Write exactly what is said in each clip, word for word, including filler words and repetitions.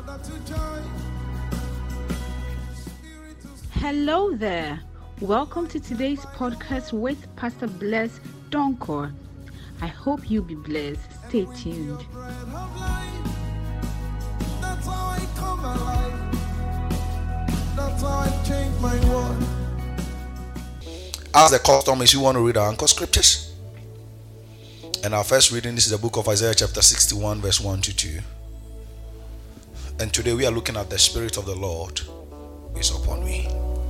Hello there. Welcome to today's podcast with Pastor Bless Donkor. I hope you'll be blessed. Stay tuned. That's how I come alive. That's how I change my world. As the custom is, you want to read our anchor scriptures. And our first reading, this is the book of Isaiah chapter sixty-one verse one to two. And today we are looking at the Spirit of the Lord is upon me.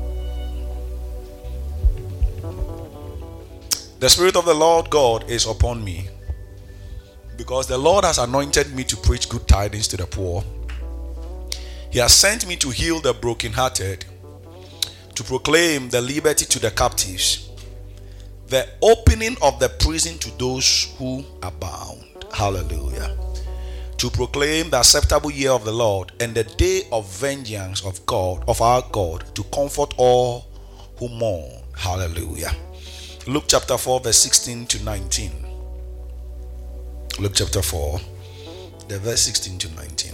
The Spirit of the Lord God is upon me, because the Lord has anointed me to preach good tidings to the poor. He has sent me to heal the brokenhearted, to proclaim the liberty to the captives, the opening of the prison to those who are bound. Hallelujah. To proclaim the acceptable year of the Lord and the day of vengeance of God, of our God, to comfort all who mourn. Hallelujah. Luke chapter four verse sixteen to nineteen. Luke chapter four, the verse sixteen to nineteen.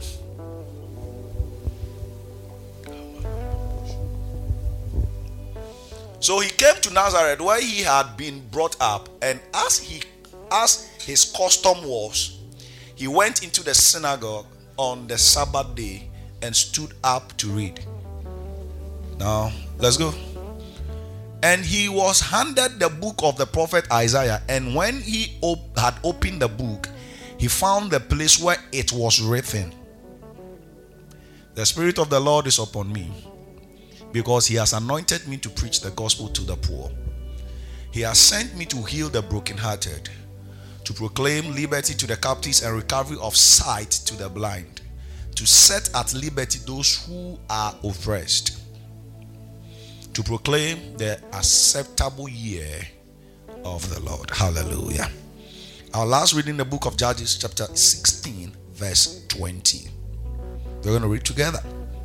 So he came to Nazareth, where he had been brought up, and as he as his custom was, he went into the synagogue on the Sabbath day and stood up to read. Now, let's go. And he was handed the book of the prophet Isaiah, and when he op- had opened the book, he found the place where it was written, "The Spirit of the Lord is upon me, because he has anointed me to preach the gospel to the poor. He has sent me to heal the brokenhearted, to proclaim liberty to the captives and recovery of sight to the blind, to set at liberty those who are oppressed, to proclaim the acceptable year of the Lord." Hallelujah. Our last reading, the book of Judges chapter sixteen verse twenty. We're going to read together.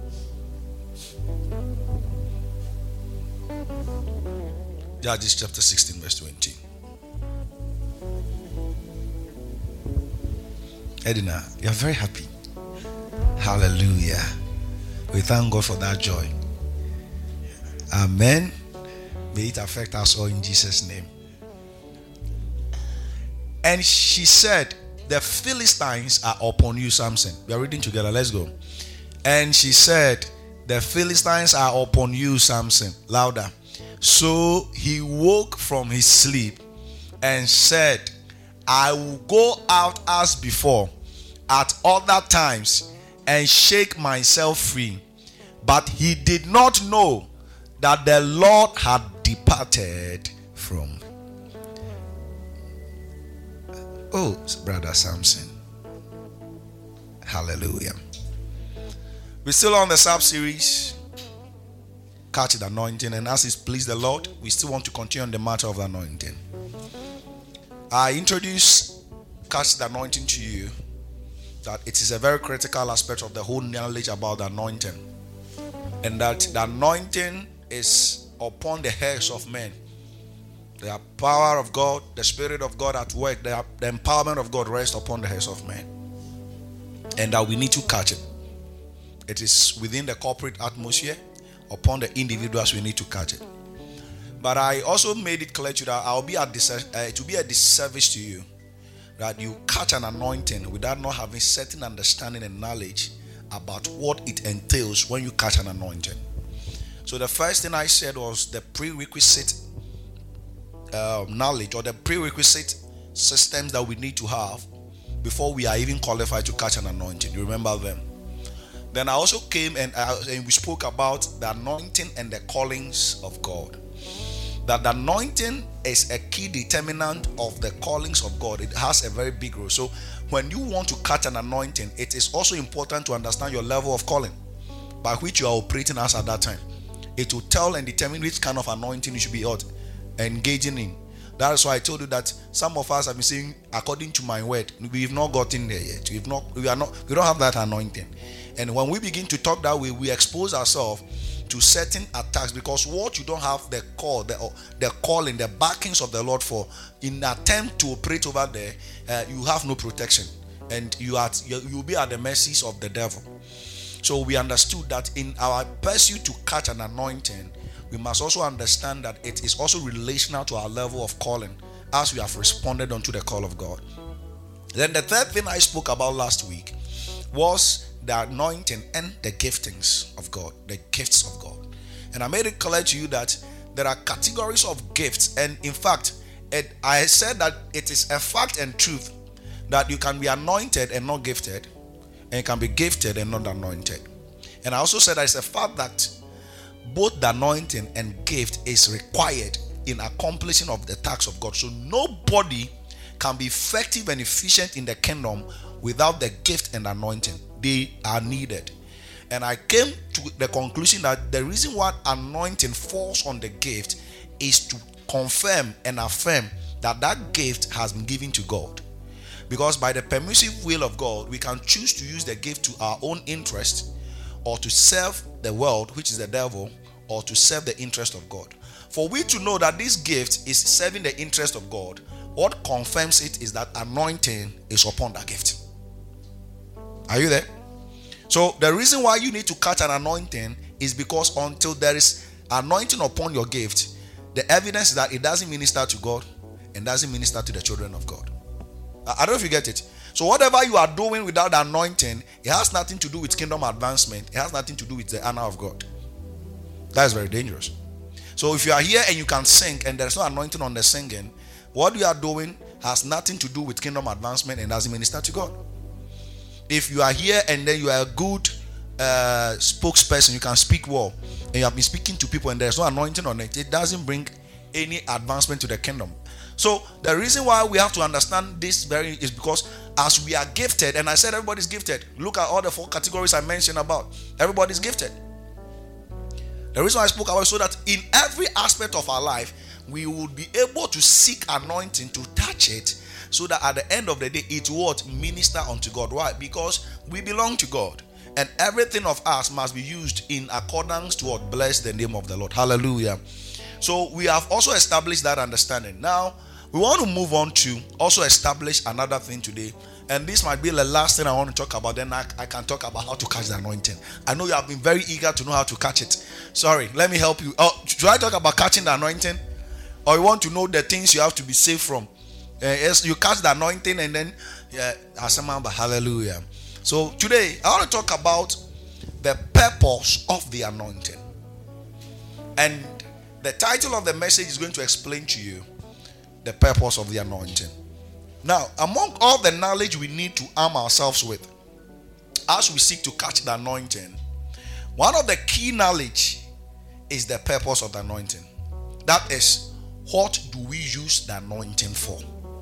Judges chapter sixteen verse twenty. Edina, you're very happy. Hallelujah. We thank God for that joy. Amen. May it affect us all in Jesus' name. And she said, "The Philistines are upon you, Samson." We are reading together. Let's go. And she said, "The Philistines are upon you, Samson." Louder. So he woke from his sleep and said, "I will go out as before at other times and shake myself free." But he did not know that the Lord had departed from. Oh, brother Samson. Hallelujah. We're still on the sub-series, Catch the Anointing, and as it pleased the Lord, we still want to continue on the matter of the anointing. I introduced Catch the Anointing to you, that it is a very critical aspect of the whole knowledge about the anointing, and that the anointing is upon the heads of men. The power of God, the Spirit of God at work, the, the empowerment of God rests upon the heads of men, and that we need to catch it. It is within the corporate atmosphere. Upon the individuals, we need to catch it. But I also made it clear to you that I'll be at dis- uh, it will be a disservice to you that you catch an anointing without not having certain understanding and knowledge about what it entails when you catch an anointing. So the first thing I said was the prerequisite uh, knowledge, or the prerequisite systems that we need to have before we are even qualified to catch an anointing. You remember them? Then I also came and, uh, and we spoke about the anointing and the callings of God. That the anointing is a key determinant of the callings of God. It has a very big role. So when you want to catch an anointing, it is also important to understand your level of calling by which you are operating as at that time. It will tell and determine which kind of anointing you should be out engaging in. That is why I told you that some of us have been saying, according to my word, we've not gotten there yet. We've not, we are not, we don't have that anointing. And when we begin to talk that way, we expose ourselves to certain attacks, because what you don't have the call, the, the calling, the backings of the Lord for, in attempt to operate over there, uh, you have no protection. and you are you will be at the mercies of the devil. So we understood that in our pursuit to catch an anointing, we must also understand that it is also relational to our level of calling as we have responded unto the call of God. Then the third thing I spoke about last week was the anointing and the giftings of God, the gifts of God. And I made it clear to you that there are categories of gifts, and in fact, it, I said that it is a fact and truth that you can be anointed and not gifted, and you can be gifted and not anointed. And I also said that it's a fact that both the anointing and gift is required in accomplishing of the tasks of God. So nobody can be effective and efficient in the kingdom without the gift and anointing. They are needed. And I came to the conclusion that the reason why anointing falls on the gift is to confirm and affirm that that gift has been given to God. Because by the permissive will of God, we can choose to use the gift to our own interest, or to serve the world, which is the devil, or to serve the interest of God. For we to know that this gift is serving the interest of God, what confirms it is that anointing is upon that gift. Are you there? So the reason why you need to catch an anointing is because until there is anointing upon your gift, the evidence is that it doesn't minister to God and doesn't minister to the children of God. I don't know if you get it. So whatever you are doing without the anointing, it has nothing to do with kingdom advancement. It has nothing to do with the honor of God. That is very dangerous. So if you are here and you can sing and there's no anointing on the singing, what you are doing has nothing to do with kingdom advancement and doesn't minister to God. If you are here and then you are a good uh, spokesperson, you can speak well, and you have been speaking to people and there's no anointing on it, it doesn't bring any advancement to the kingdom. So the reason why we have to understand this very is because as we are gifted, and I said everybody's gifted. Look at all the four categories I mentioned about. Everybody's gifted. The reason I spoke about it so that in every aspect of our life, we would be able to seek anointing to touch it, so that at the end of the day, it would minister unto God. Why? Because we belong to God, and everything of us must be used in accordance to what? Bless the name of the Lord. Hallelujah. So we have also established that understanding. Now we want to move on to also establish another thing today, and this might be the last thing I want to talk about. Then I, I can talk about how to catch the anointing. I know you have been very eager to know how to catch it. Sorry, let me help you. Oh, should I talk about catching the anointing, or you want to know the things you have to be safe from? Uh, yes, you catch the anointing and then yeah, hallelujah. So today I want to talk about the purpose of the anointing, and the title of the message is going to explain to you the purpose of the anointing. Now, among all the knowledge we need to arm ourselves with as we seek to catch the anointing, one of the key knowledge is the purpose of the anointing. That is, what do we use the anointing for?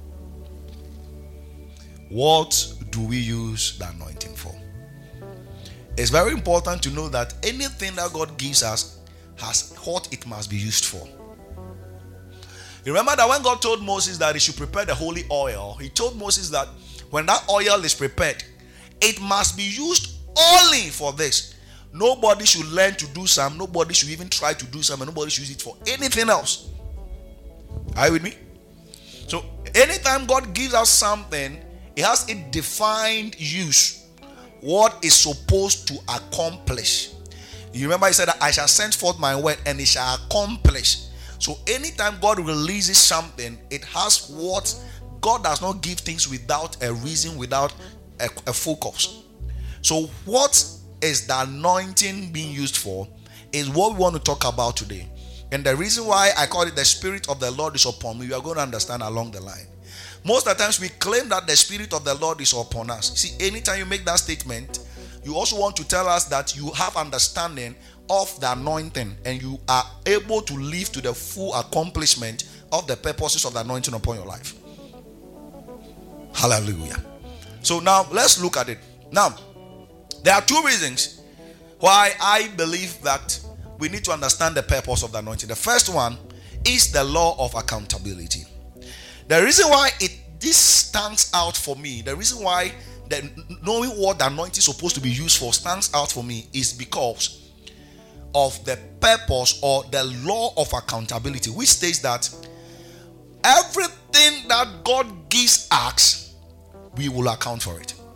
What do we use the anointing for? It's very important to know that anything that God gives us has what it must be used for. You remember that when God told Moses that he should prepare the holy oil, he told Moses that when that oil is prepared, it must be used only for this. Nobody should learn to do some, nobody should even try to do some, and nobody should use it for anything else. Are you with me? So anytime God gives us something, it has a defined use, what is supposed to accomplish. You remember he said that I shall send forth my word and it shall accomplish. So anytime God releases something, it has what God does not give things without a reason, without a, a focus. So what is the anointing being used for is what we want to talk about today. And the reason why I call it the Spirit of the Lord is upon me, you are going to understand along the line. Most of the times we claim that the Spirit of the Lord is upon us. See, anytime you make that statement, you also want to tell us that you have understanding of the anointing and you are able to live to the full accomplishment of the purposes of the anointing upon your life. Hallelujah. So now let's look at it. Now, there are two reasons why I believe that we need to understand the purpose of the anointing. The first one is the law of accountability. The reason why it this stands out for me, the reason why the, knowing what the anointing is supposed to be used for stands out for me is because of the purpose or the law of accountability, which states that everything that God gives us, we will account for it.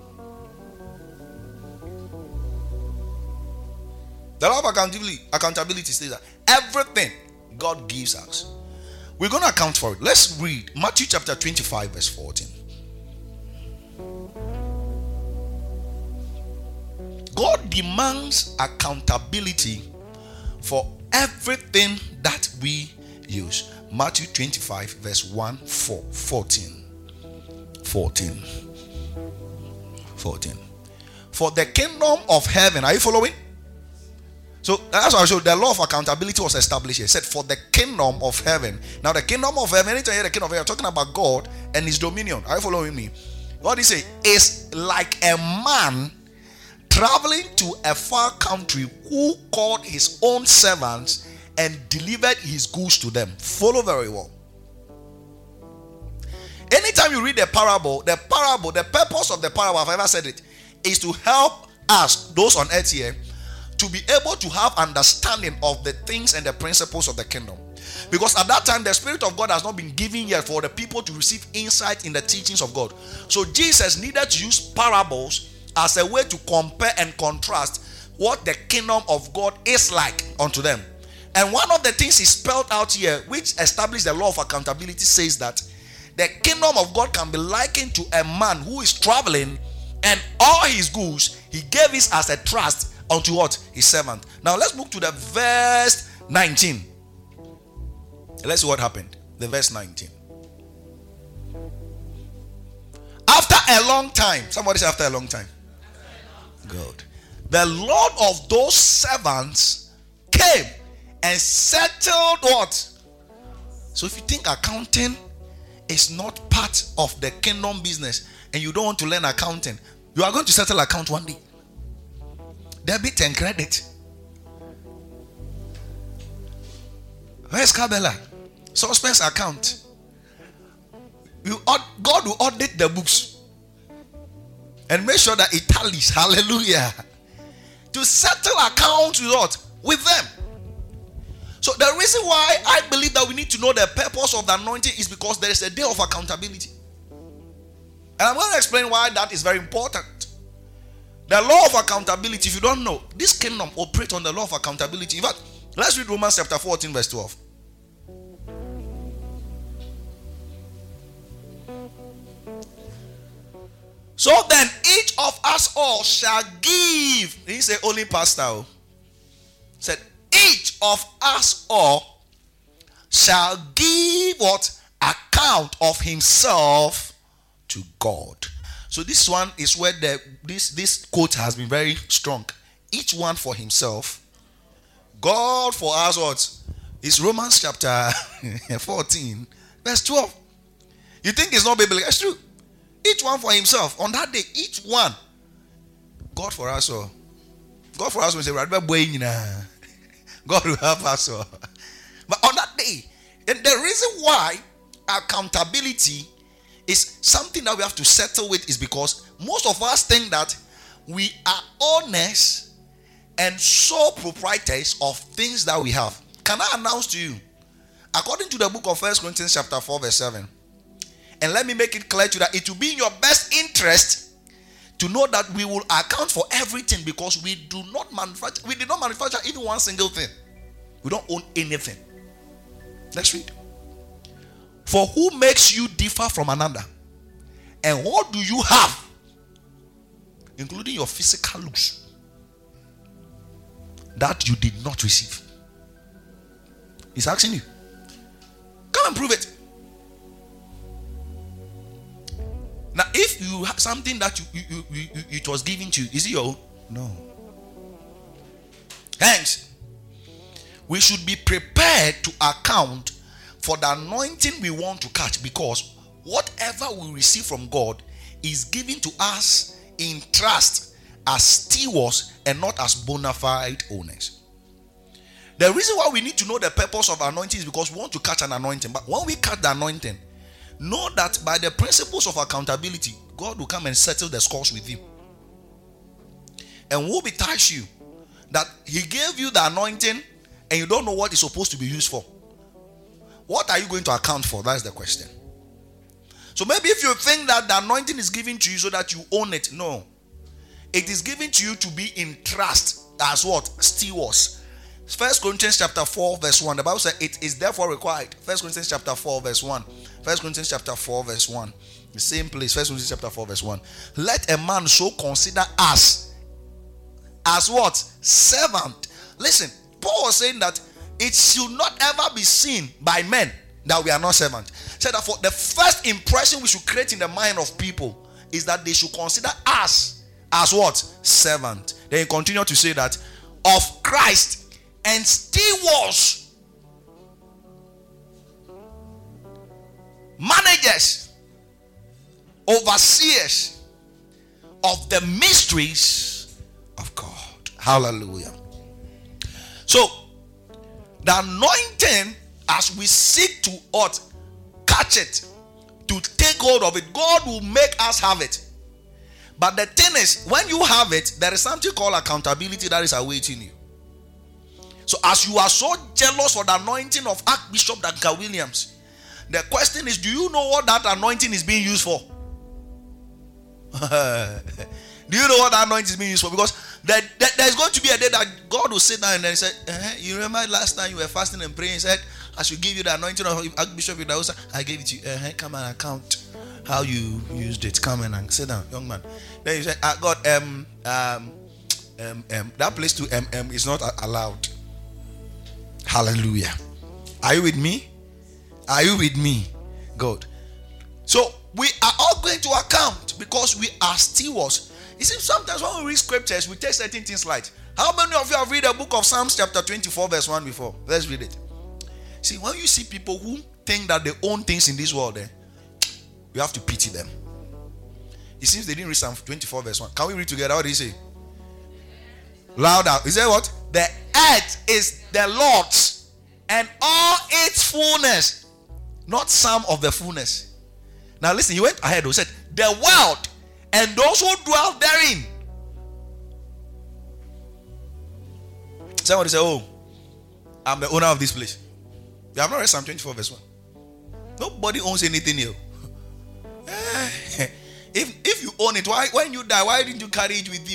The law of accountability, accountability says that everything God gives us, we're going to account for it. Let's read Matthew chapter twenty-five, verse fourteen. God demands accountability for everything that we use. Matthew twenty-five, verse one, four, fourteen. fourteen. fourteen. For the kingdom of heaven, are you following? So that's why I showed the law of accountability was established here. It said, for the kingdom of heaven. Now, the kingdom of heaven, anytime you hear the kingdom of heaven, you're talking about God and his dominion. Are you following me? What he say is like a man traveling to a far country who called his own servants and delivered his goods to them. Follow very well. Anytime you read the parable, the parable, the purpose of the parable, I've ever said it, is to help us, those on earth here, to be able to have understanding of the things and the principles of the kingdom. Because at that time, the Spirit of God has not been given yet for the people to receive insight in the teachings of God. So Jesus needed to use parables as a way to compare and contrast what the kingdom of God is like unto them. And one of the things he spelled out here, which established the law of accountability, says that the kingdom of God can be likened to a man who is traveling, and all his goods he gave it as a trust unto what? His servant. Now let's move to the verse nineteen. Let's see what happened. The verse nineteen. After a long time, somebody say after a long time. Good. The Lord of those servants came and settled what? So if you think accounting is not part of the kingdom business and you don't want to learn accounting, you are going to settle account one day. Debit and credit. Where's Kabbalah? Suspense account. You, God will audit the books and make sure that it tallies. Hallelujah. To settle accounts with what? With them. So the reason why I believe that we need to know the purpose of the anointing is because there is a day of accountability. And I'm going to explain why that is very important. The law of accountability, if you don't know, this kingdom operates on the law of accountability. In fact, let's read Romans chapter fourteen, verse twelve. So then each of us all shall give. He said only pastor. Said each of us all shall give what? Account of himself to God. So this one is where the this this quote has been very strong. Each one for himself. God for us what? It's Romans chapter fourteen, verse twelve. You think it's not biblical? It's true. Each one for himself. On that day, each one. God for us all. God for us will say, God will help us all. But on that day, and the reason why accountability is something that we have to settle with is because most of us think that we are owners and sole proprietors of things that we have. Can I announce to you, according to the book of First Corinthians chapter four, verse seven, and let me make it clear to you that it will be in your best interest to know that we will account for everything, because we do not manufacture, we did not manufacture even one single thing. We don't own anything. Let's read. For who makes you differ from another? And what do you have? Including your physical looks, that you did not receive. He's asking you. Come and prove it. Now, if you have something that you, you, you, you it was given to you, is it your own? No. Hence, we should be prepared to account for the anointing we want to catch, because whatever we receive from God is given to us in trust as stewards and not as bona fide owners. The reason why we need to know the purpose of anointing is because we want to catch an anointing. But when we catch the anointing, know that by the principles of accountability, God will come and settle the scores with you. And will betides you that he gave you the anointing and you don't know what it's supposed to be used for. What are you going to account for? That's the question. So maybe if you think that the anointing is given to you so that you own it, no. it is given to you to be in trust as what? Stewards. First Corinthians chapter four verse one. The Bible says it is therefore required. First Corinthians chapter four verse one. First Corinthians chapter four verse one. The same place. First Corinthians chapter four verse one. Let a man so consider us as what? Servant. Listen, Paul was saying that it should not ever be seen by men that we are not servants. Said that for the first impression we should create in the mind of people is that they should consider us as what? Servant. Then he continued to say that of Christ and stewards, managers, overseers of the mysteries of God. Hallelujah. So the anointing, as we seek to what? Catch it, to take hold of it, God will make us have it. But the thing is, when you have it, there is something called accountability that is awaiting you. So as you are so jealous for the anointing of Archbishop Duncan Williams, the question is, do you know what that anointing is being used for? Do you know what that anointing is being used for? Because there, there, there's going to be a day that God will sit down and then say, uh-huh, you remember last time you were fasting and praying, he said, I should give you the anointing of Archbishop Idausa. I gave it to you. Uh-huh, come and account how you used it. Come and sit down, young man. Then you say, ah, God, um, um, um, um, that place to um, um, is not allowed. Hallelujah. Are you with me? Are you with me? God. So we are all going to account because we are stewards. You see, sometimes when we read scriptures, we take certain things light. How many of you have read the book of Psalms chapter twenty-four verse one before? Let's read it. See, when you see people who think that they own things in this world, eh, you have to pity them. It seems they didn't read Psalm twenty-four verse one. Can we read together? What did he say? Louder. He said what? The earth is the Lord's and all its fullness, not some of the fullness. Now listen, he went ahead and said, the world and those who dwell therein. Somebody say, oh, I'm the owner of this place. You have not read Psalm twenty-four verse one. Nobody owns anything here. if if you own it, why when you die, why didn't you carry it with you?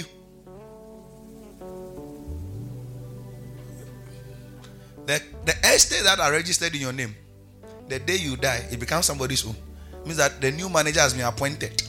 The, the estate that are registered in your name, the day you die, it becomes somebody's own. It means that the new manager has been appointed.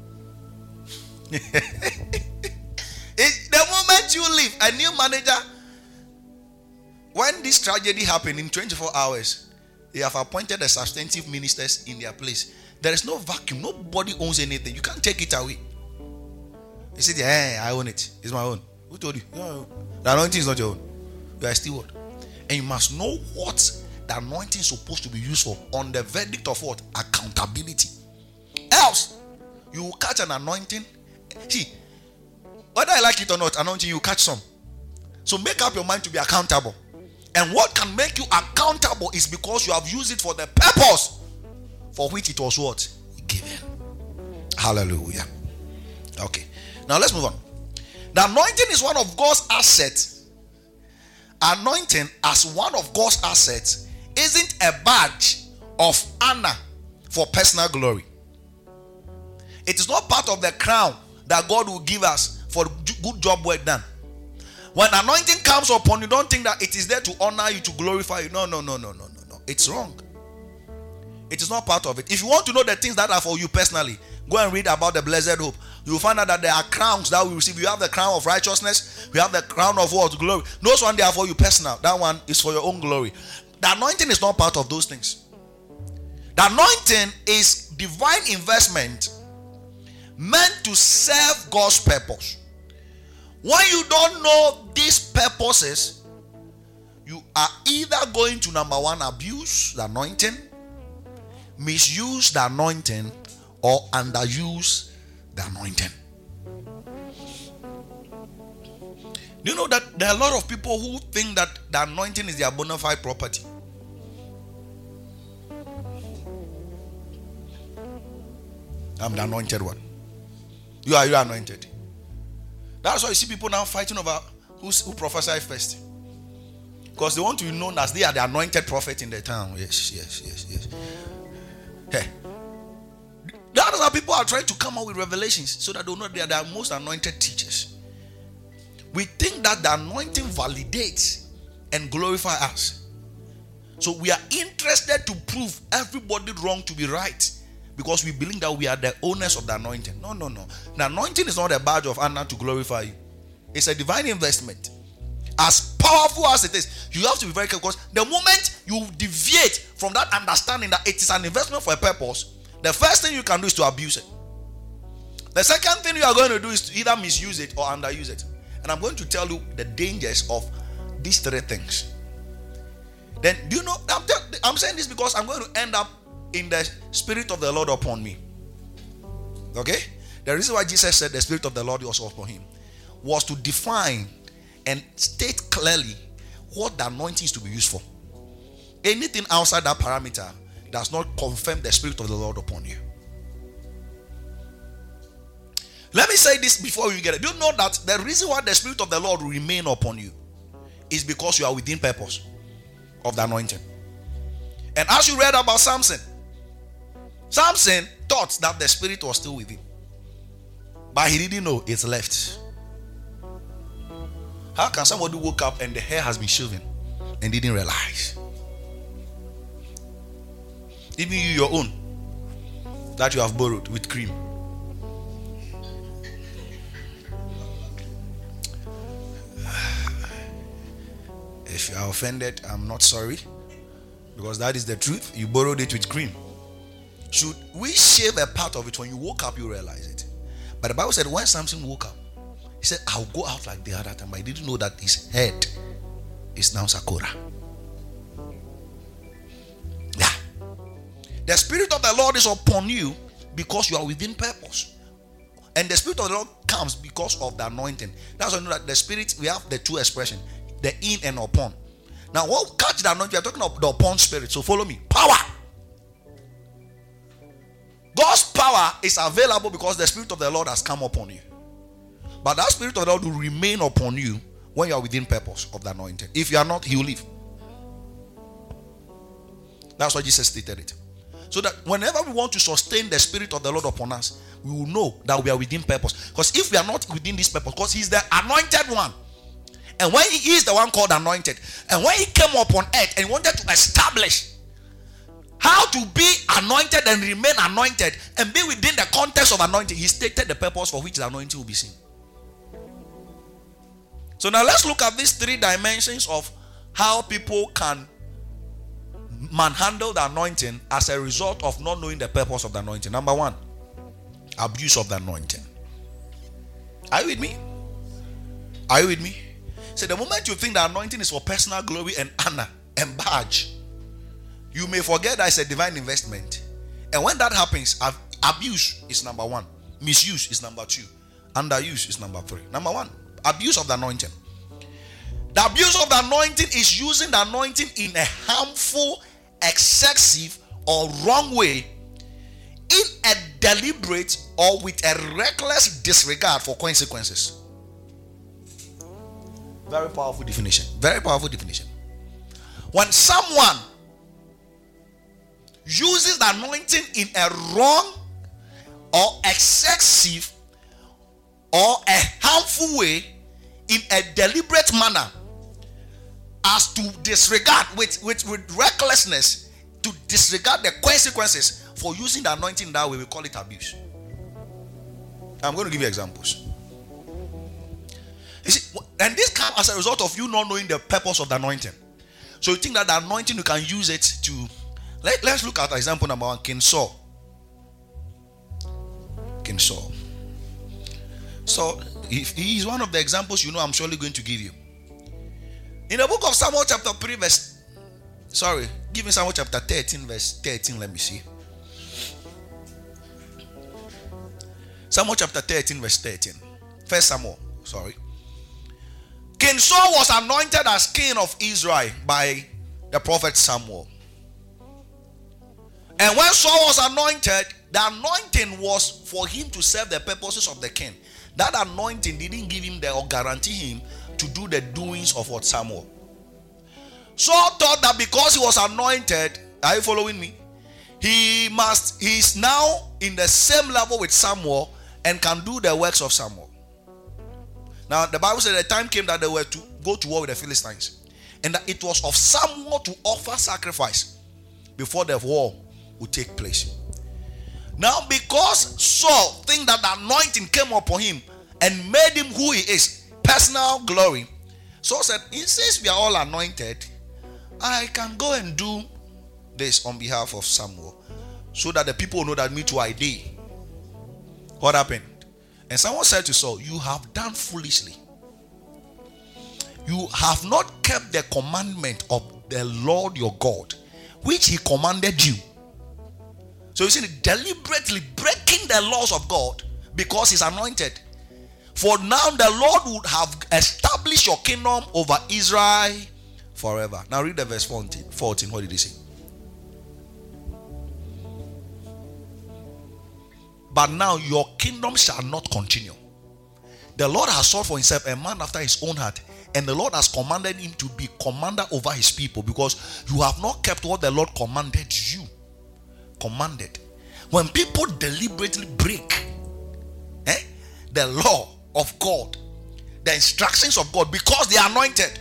it, the moment you leave, a new manager, when this tragedy happened in twenty-four hours, they have appointed the substantive ministers in their place. There is no vacuum. Nobody owns anything. You can't take it away. You say, hey, I own it. It's my own. Who told you? No, the anointing is not your own. You are a steward. And you must know what the anointing is supposed to be used for on the verdict of what? Accountability. Else, you will catch an anointing. See, whether I like it or not, anointing, you catch some. So make up your mind to be accountable. And what can make you accountable is because you have used it for the purpose for which it was what? Given. Hallelujah. Okay. Now let's move on. The anointing is one of God's assets. Anointing as one of God's assets isn't a badge of honor for personal glory. It is not part of the crown that God will give us for good job well done. When anointing comes upon you, don't think that it is there to honor you, to glorify you. No, no, no, no, no, no, no. It's wrong. It is not part of it. If you want to know the things that are for you personally, go and read about the blessed hope. You will find out that there are crowns that we receive. You have the crown of righteousness. We have the crown of what? Glory. Those one, they are for you personal. That one is for your own glory. The anointing is not part of those things. The anointing is divine investment meant to serve God's purpose. When you don't know these purposes, you are either going to, number one, abuse the anointing, misuse the anointing, or underuse the anointing. Do you know that there are a lot of people who think that the anointing is their bona fide property? I'm the anointed one. You are you are anointed. That's why you see people now fighting over who's, who prophesy first. Because they want to be known as they are the anointed prophet in the town. Yes, yes, yes, yes. Hey. The That is how people are trying to come up with revelations so that they know they are the most anointed teachers. We think that the anointing validates and glorifies us. So we are interested to prove everybody wrong to be right because we believe that we are the owners of the anointing. No, no, no. The anointing is not a badge of honor to glorify you. It's a divine investment. As powerful as it is, you have to be very careful because the moment you deviate from that understanding that it is an investment for a purpose, the first thing you can do is to abuse it. The second thing you are going to do is to either misuse it or underuse it. And I'm going to tell you the dangers of these three things. Then, do you know, I'm, tell, I'm saying this because I'm going to end up in the Spirit of the Lord upon me. Okay? The reason why Jesus said the Spirit of the Lord was upon him was to define and state clearly what the anointing is to be used for. Anything outside that parameter does not confirm the Spirit of the Lord upon you. Let me say this before you get it. Do you know that the reason why the Spirit of the Lord will remain upon you is because you are within purpose of the anointing? And as you read about Samson, Samson thought that the Spirit was still with him, but he didn't know it's left. How can somebody woke up and the hair has been shaven and didn't realize? Even you, your own, that you have borrowed with cream. If you are offended, I'm not sorry, because that is the truth. You borrowed it with cream. Should we shave a part of it? When you woke up, you realize it. But the Bible said when Samson woke up, he said, I'll go out like the other time. But he didn't know that his head is now Sakura. Yeah. The Spirit of the Lord is upon you because you are within purpose. And the Spirit of the Lord comes because of the anointing. That's why you know that the Spirit, we have the two expressions, the in and upon. Now, what catch the anointing? We are talking about the upon spirit. So follow me. Power. God's power is available because the Spirit of the Lord has come upon you. But that Spirit of the Lord will remain upon you when you are within purpose of the anointing. If you are not, he will leave. That's why Jesus stated it. So that whenever we want to sustain the Spirit of the Lord upon us, we will know that we are within purpose. Because if we are not within this purpose, because he's the anointed one. And when he is the one called anointed, and when he came upon earth and wanted to establish how to be anointed and remain anointed and be within the context of anointing, he stated the purpose for which the anointing will be seen. So now let's look at these three dimensions of how people can manhandle the anointing as a result of not knowing the purpose of the anointing. Number one, abuse of the anointing. Are you with me? Are you with me? So the moment you think the anointing is for personal glory and honor and badge, you may forget that it's a divine investment. And when that happens, abuse is number one. Misuse is number two. Underuse is number three. Number one, abuse of the anointing. The abuse of the anointing is using the anointing in a harmful, excessive, or wrong way, in a deliberate or with a reckless disregard for consequences. Very powerful definition. Very powerful definition. When someone uses the anointing in a wrong or excessive or a harmful way, in a deliberate manner, as to disregard with, with, with recklessness, to disregard the consequences for using the anointing that way, we call it abuse. I'm going to give you examples. You see, and this comes as a result of you not knowing the purpose of the anointing. So you think that the anointing, you can use it to... Let, let's look at example number one, King Saul. King Saul. So, if he is one of the examples you know I'm surely going to give you. In the book of Samuel chapter three verse... Sorry, give me Samuel chapter thirteen verse thirteen, let me see. Samuel chapter thirteen verse thirteen. First Samuel, sorry. King Saul was anointed as king of Israel by the prophet Samuel. And when Saul was anointed, the anointing was for him to serve the purposes of the king. That anointing didn't give him the or guarantee him to do the doings of what Samuel. Saul thought that because he was anointed, are you following me? He must, he is now in the same level with Samuel and can do the works of Samuel. Now, the Bible said the time came that they were to go to war with the Philistines, and that it was of Samuel to offer sacrifice before the war would take place. Now, because Saul think that the anointing came upon him and made him who he is, personal glory, Saul said, since we are all anointed, I can go and do this on behalf of Samuel, so that the people know that me too I did. What happened? And someone said to Saul, you have done foolishly. You have not kept the commandment of the Lord your God, which he commanded you. So you see, deliberately breaking the laws of God because he's anointed. For now the Lord would have established your kingdom over Israel forever. Now read the verse fourteen. fourteen. What did he say? But now your kingdom shall not continue. The Lord has sought for himself a man after his own heart, and the Lord has commanded him to be commander over his people, because you have not kept what the Lord commanded you. Commanded. When people deliberately break eh, the law of God, the instructions of God, because they are anointed,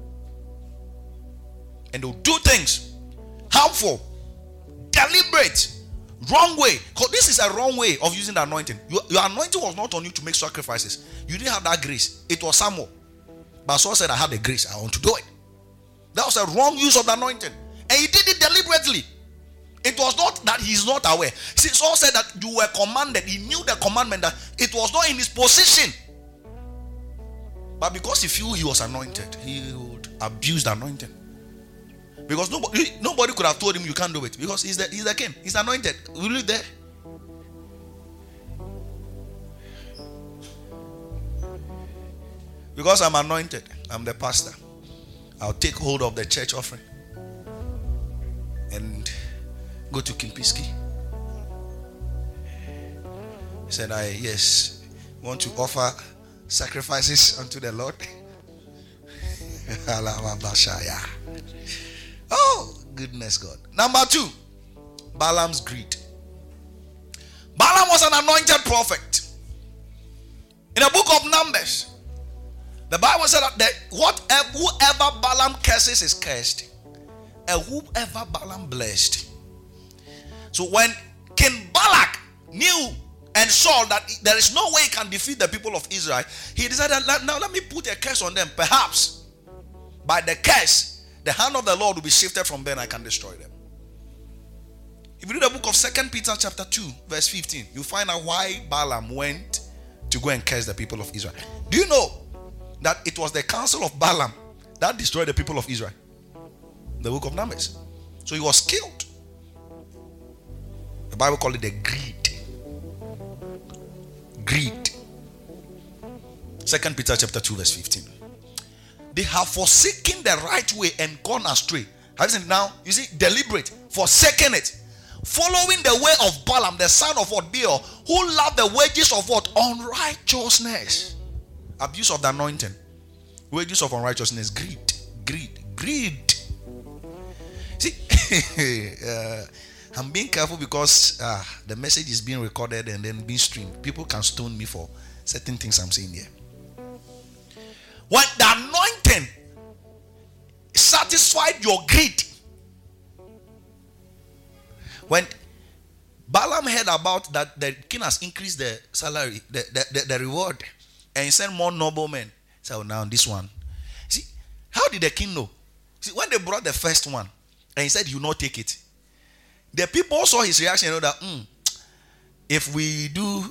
and they'll do things harmful, deliberate, wrong way, because this is a wrong way of using the anointing. Your, your anointing was not on you to make sacrifices. You didn't have that grace. It was Samuel. But Saul said, I have the grace, I want to do it. That was a wrong use of the anointing, and he did it deliberately. It was not that he's not aware. See, Saul said that you were commanded. He knew the commandment, that it was not in his position. But because he felt he was anointed, he would abuse the anointing. Because nobody, nobody could have told him you can't do it. Because he's the, he's the king. He's anointed. We live there. Because I'm anointed, I'm the pastor, I'll take hold of the church offering and go to Kimpiski. He said, I, yes, want to offer sacrifices unto the Lord. Oh, goodness God. Number two, Balaam's greed. Balaam was an anointed prophet. In the book of Numbers, the Bible said that the, whatever, whoever Balaam curses is cursed, and whoever Balaam blessed. So when King Balak knew and saw that there is no way he can defeat the people of Israel, he decided, now let me put a curse on them. Perhaps by the curse, the hand of the Lord will be shifted from them and I can destroy them. If you read the book of Second Peter chapter two, verse fifteen, you find out why Balaam went to go and curse the people of Israel. Do you know that it was the counsel of Balaam that destroyed the people of Israel? The book of Numbers. So he was killed. The Bible called it the greed. Greed. Second Peter chapter two, verse fifteen. They have forsaken the right way and gone astray. Have you seen it now? You see, deliberate, forsaken it, following the way of Balaam, the son of what? Beor, who loved the wages of what? Unrighteousness. Abuse of the anointing. Wages of unrighteousness. Greed. Greed. Greed. See, uh, I'm being careful because uh, the message is being recorded and then being streamed. People can stone me for certain things I'm saying here. When the anointing satisfied your greed, when Balaam heard about that the king has increased the salary, the, the, the, the reward, and he sent more noblemen. So now this one. See, how did the king know? See, when they brought the first one, and he said, you will not take it. The people saw his reaction and know that, mm, if we do.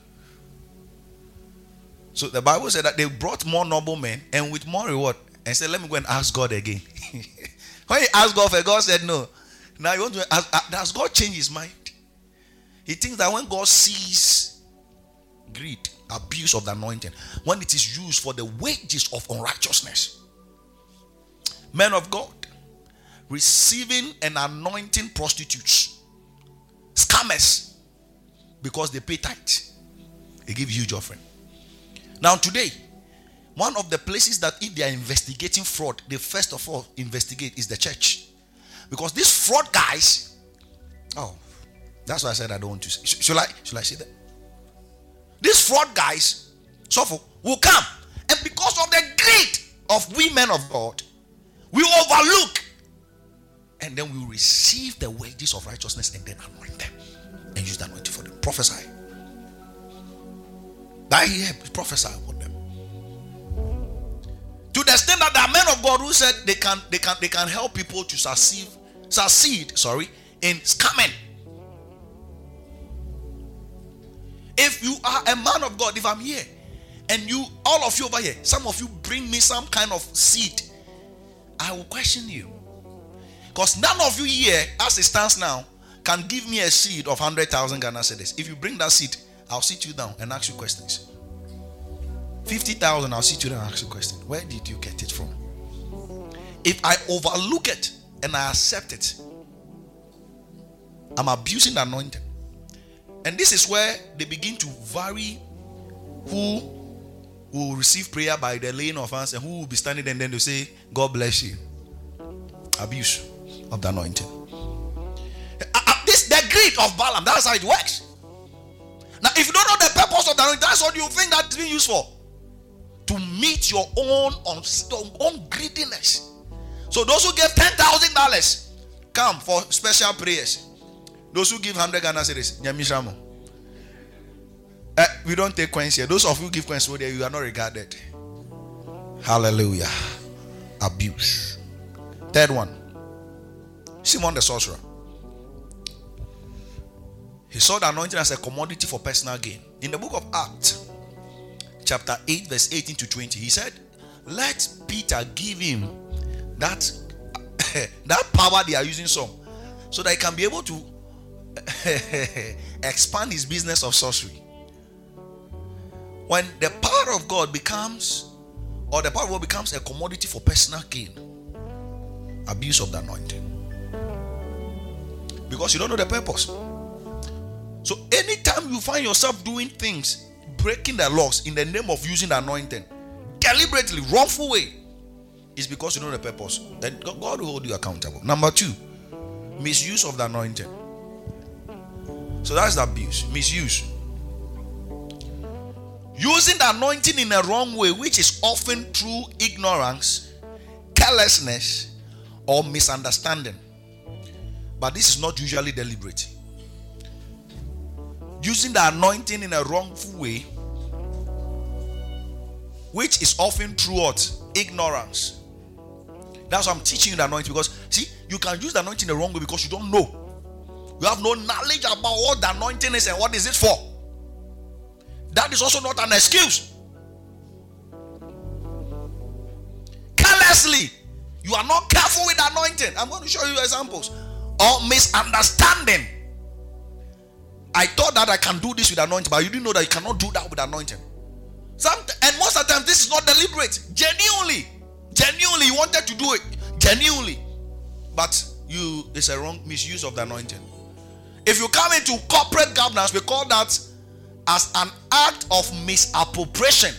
So the Bible said that they brought more noblemen and with more reward, and said, let me go and ask God again. When he asked God for, God said no. Now you want to ask, does God change his mind? He thinks that when God sees greed, abuse of the anointing, when it is used for the wages of unrighteousness, men of God receiving an anointing prostitutes, scammers, because they pay tithe, they give huge offering. Now today, one of the places that if they are investigating fraud, they first of all investigate is the church. Because these fraud guys, oh, That's why I said I don't want to. Sh- should I? Should I say that? These fraud guys, so will come, and because of the greed of we men of God, we overlook, and then we receive the wages of righteousness, and then anoint them, and use the anointing for them. Prophesy. That here, prophesy upon them. To the extent that there are men of God who said they can, they can, they can help people to succeed, succeed, sorry, in scamming. If you are a man of God, if I'm here, and you, all of you over here, some of you bring me some kind of seed, I will question you. Because none of you here, as it stands now, can give me a seed of one hundred thousand Ghana cedis. If you bring that seed, I'll sit you down and ask you questions. fifty thousand, I'll sit you down and ask you questions. Where did you get it from? If I overlook it and I accept it, I'm abusing the anointing. And this is where they begin to vary who will receive prayer by the laying of hands and who will be standing and then they say, God bless you. Abuse of the anointing. Uh, uh, this the greed of Balaam. That's how it works. Now, if you don't know the purpose of the anointing, that's what you think that is being used for. To meet your own, own, own greediness. So those who give ten thousand dollars come for special prayers. Those who give one hundred Ghana cedis, Nyamishamo. Uh, we don't take coins here. Those of you who give coins, you are not regarded. Hallelujah. Abuse. Third one. Simon the sorcerer. He saw the anointing as a commodity for personal gain. In the book of Acts, chapter eight, verse eighteen to twenty, he said, let Peter give him that, that power they are using some, so that he can be able to expand his business of sorcery. When the power of God becomes, or the power of God becomes a commodity for personal gain, abuse of the anointing. Because you don't know the purpose. So anytime you find yourself doing things, breaking the laws in the name of using the anointing, deliberately, wrongful way, is because you know the purpose. Then God will hold you accountable. Number two, misuse of the anointing. So that's the abuse, misuse. Using the anointing in a wrong way, which is often through ignorance, carelessness, or misunderstanding. But this is not usually deliberate. Using the anointing in a wrongful way, which is often through what? Ignorance. That's why I'm teaching you the anointing, because see, you can use the anointing in the wrong way because you don't know. You have no knowledge about what the anointing is and what is it for. That is also not an excuse. Carelessly, you are not careful with the anointing. I'm going to show you examples. Or misunderstanding. I thought that I can do this with anointing, but you didn't know that you cannot do that with anointing. Some, and most of the time, this is not deliberate. Genuinely, genuinely, you wanted to do it. Genuinely, but you, it's a wrong misuse of the anointing. If you come into corporate governance, we call that as an act of misappropriation.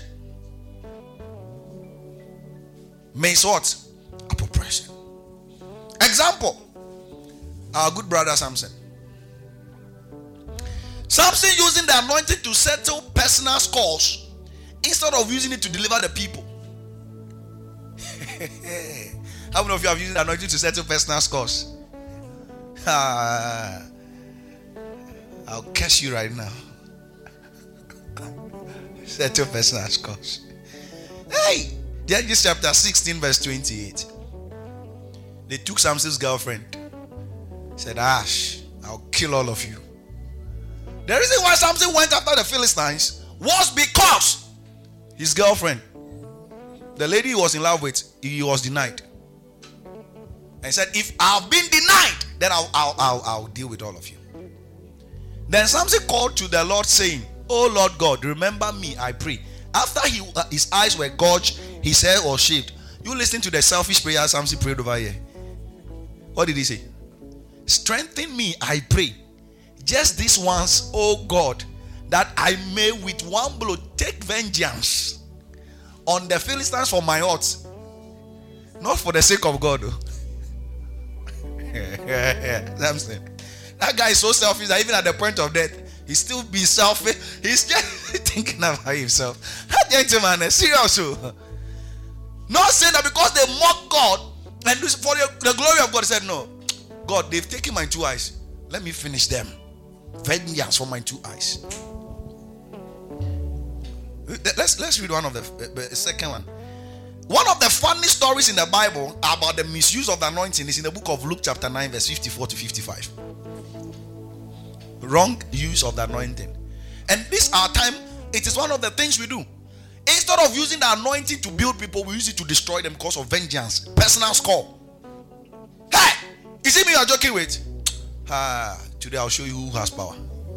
Means what? Appropriation. Example. Our good brother Samson. Samson using the anointing to settle personal scores instead of using it to deliver the people. How many of you have used the anointing to settle personal scores? Ah, I'll curse you right now. Settle personal scores. Hey, Judges chapter sixteen, verse twenty-eight. They took Samson's girlfriend. Said, Ash, I'll kill all of you. The reason why Samson went after the Philistines was because his girlfriend, the lady he was in love with, he was denied. And he said, if I've been denied, then I'll, I'll, I'll, I'll deal with all of you. Then Samson called to the Lord saying, oh Lord God, remember me, I pray. After he, uh, his eyes were gouged, his hair was shaved. You listen to the selfish prayer Samson prayed over here. What did he say? Strengthen me, I pray. Just this once, oh God, that I may with one blow take vengeance on the Philistines for my heart. Not for the sake of God. Samson. That guy is so selfish that even at the point of death, he still be selfish. He's just thinking about himself. That gentleman is serious. Not saying that because they mock God and for the, the glory of God. He said, no, God, they've taken my two eyes. Let me finish them. Vengeance for my two eyes. Let's let's read one of the, the second one. One of the funny stories in the Bible about the misuse of the anointing is in the book of Luke chapter nine verse fifty-four to fifty-five. Wrong use of the anointing. And this our time, it is one of the things we do. Instead of using the anointing to build people, we use it to destroy them because of vengeance, personal score. Hey, is it me you're joking with? Ah, today I'll show you who has power.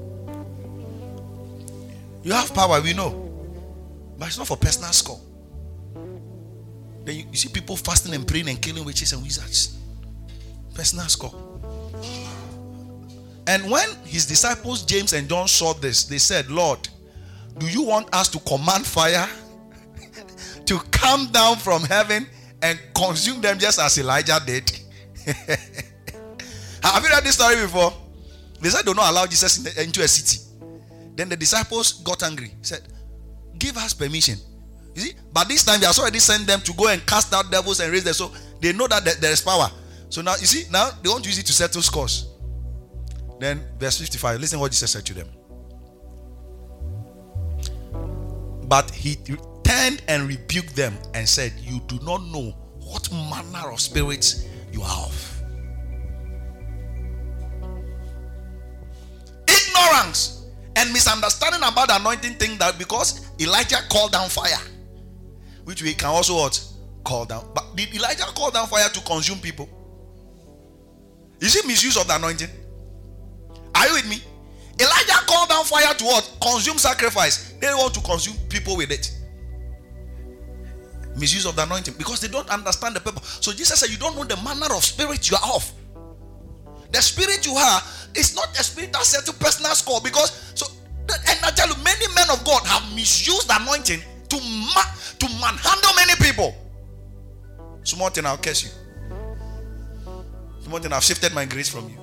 You have power, we know, but it's not for personal score. Then you, you see people fasting and praying and killing witches and wizards. Personal score. And when his disciples James and John saw this, they said, Lord, do you want us to command fire to come down from heaven and consume them just as Elijah did? Have you read this story before? They said do not allow Jesus in the, into a city. Then the disciples got angry. Said, give us permission. You see, but this time they have already sent them to go and cast out devils and raise them. So they know that there is power. So now, you see, now they want to use it to settle scores. Then verse fifty-five, listen what Jesus said to them. But he turned and rebuked them and said, you do not know what manner of spirits you are of. Ignorance and misunderstanding about the anointing thing, that because Elijah called down fire, which we can also what? Call down. But did Elijah call down fire to consume people? Is it misuse of the anointing? Are you with me? Elijah called down fire to what? Consume sacrifice. They want to consume people with it. Misuse of the anointing because they don't understand the purpose. So Jesus said, you don't know the manner of spirit you are of. The spirit you are is not a spirit that sets a personal score, because so and I tell you, many men of God have misused the anointing to ma- to manhandle many people. Small thing, I'll curse you. Small thing, I've shifted my grace from you.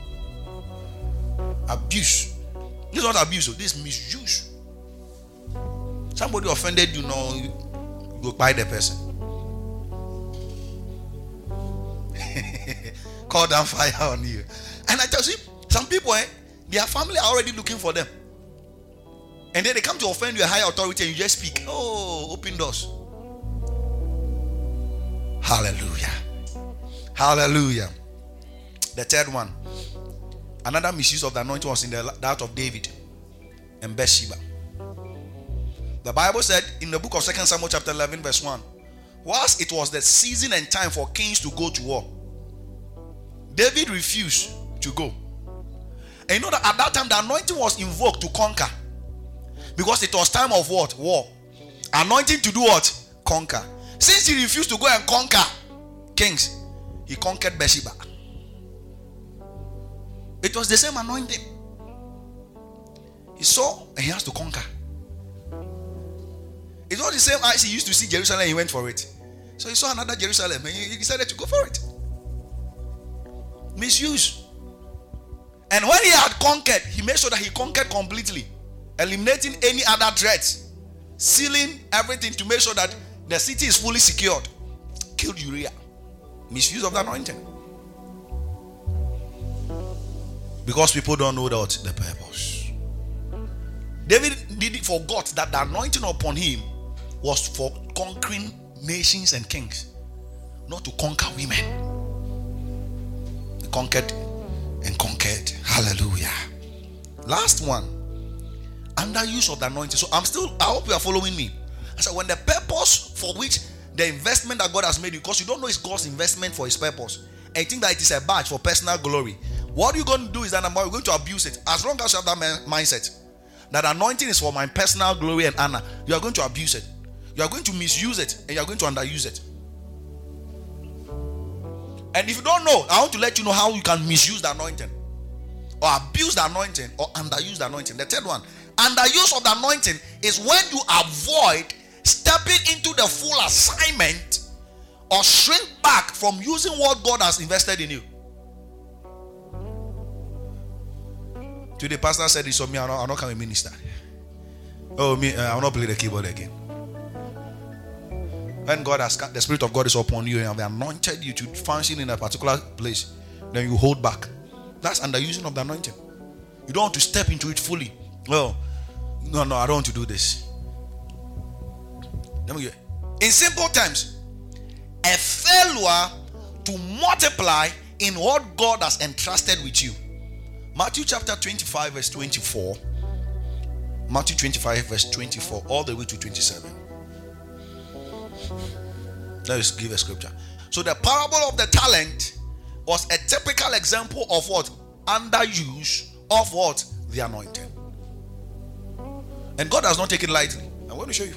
Abuse. This is not abuse, this is misuse. Somebody offended you, know, you go buy the person. Call down fire on you. And I tell you, some people, eh, their family are already looking for them. And then they come to offend you, a higher authority, and you just speak. Oh, open doors. Hallelujah. Hallelujah. The third one. Another misuse of the anointing was in the that of David and Bathsheba. The Bible said in the book of Second Samuel chapter eleven verse one, whilst it was the season and time for kings to go to war, David refused to go. And you know that at that time the anointing was invoked to conquer, because it was time of what? War. Anointing to do what? Conquer. Since he refused to go and conquer kings, he conquered Bathsheba. It was the same anointing. He saw and he has to conquer. It was the same eyes he used to see Jerusalem and he went for it. So he saw another Jerusalem and he decided to go for it. Misuse. And when he had conquered, he made sure that he conquered completely, eliminating any other threats, sealing everything to make sure that the city is fully secured. Killed Uriah. Misuse of the anointing. Because people don't know that the purpose. David did it, forgot that the anointing upon him was for conquering nations and kings, not to conquer women. He conquered and conquered. Hallelujah. Last one. Under use of the anointing. So I'm still, I hope you are following me. I said, when the purpose for which the investment that God has made you, because you don't know it's God's investment for his purpose, and you think that it is a badge for personal glory, what you're going to do is that you're going to abuse it. As long as you have that mindset, that anointing is for my personal glory and honor, you are going to abuse it. You are going to misuse it, and you are going to underuse it. And if you don't know, I want to let you know how you can misuse the anointing, or abuse the anointing, or underuse the anointing. The third one, underuse of the anointing is when you avoid stepping into the full assignment or shrink back from using what God has invested in you. Today, pastor said this of me. I'm not, I'm not coming minister. Oh, me, uh, I'll not play the keyboard again. When God has, the Spirit of God is upon you and have anointed you to function in a particular place, then you hold back. That's underusing of the anointing. You don't want to step into it fully. Well, no, no, I don't want to do this. Let me get. In simple terms, a failure to multiply in what God has entrusted with you. Matthew chapter twenty-five, verse twenty-four. Matthew twenty-five, verse twenty-four, all the way to twenty-seven. Let us give a scripture. So the parable of the talent was a typical example of what? Underuse of what? The anointing. And God does not take it lightly. I'm going to show you.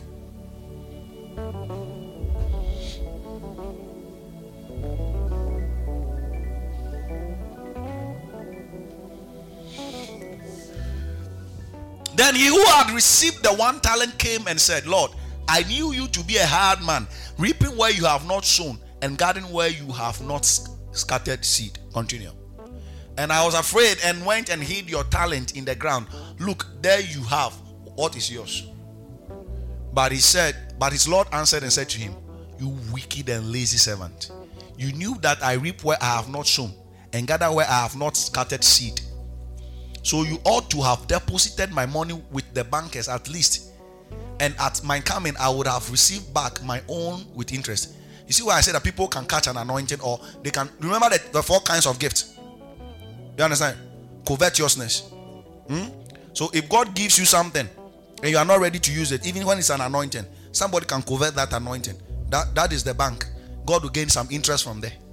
Then he who had received the one talent came and said, Lord, I knew you to be a hard man, reaping where you have not sown and gathering where you have not scattered seed. Continue. And I was afraid and went and hid your talent in the ground. Look, there you have what is yours. But he said, but his Lord answered and said to him, you wicked and lazy servant. You knew that I reap where I have not sown and gather where I have not scattered seed. So you ought to have deposited my money with the bankers at least. And at my coming, I would have received back my own with interest. You see why I say that people can catch an anointing, or they can remember that the four kinds of gifts. You understand? Covetousness. Hmm? So if God gives you something and you are not ready to use it, even when it's an anointing, somebody can covet that anointing. That, that is the bank. God will gain some interest from there.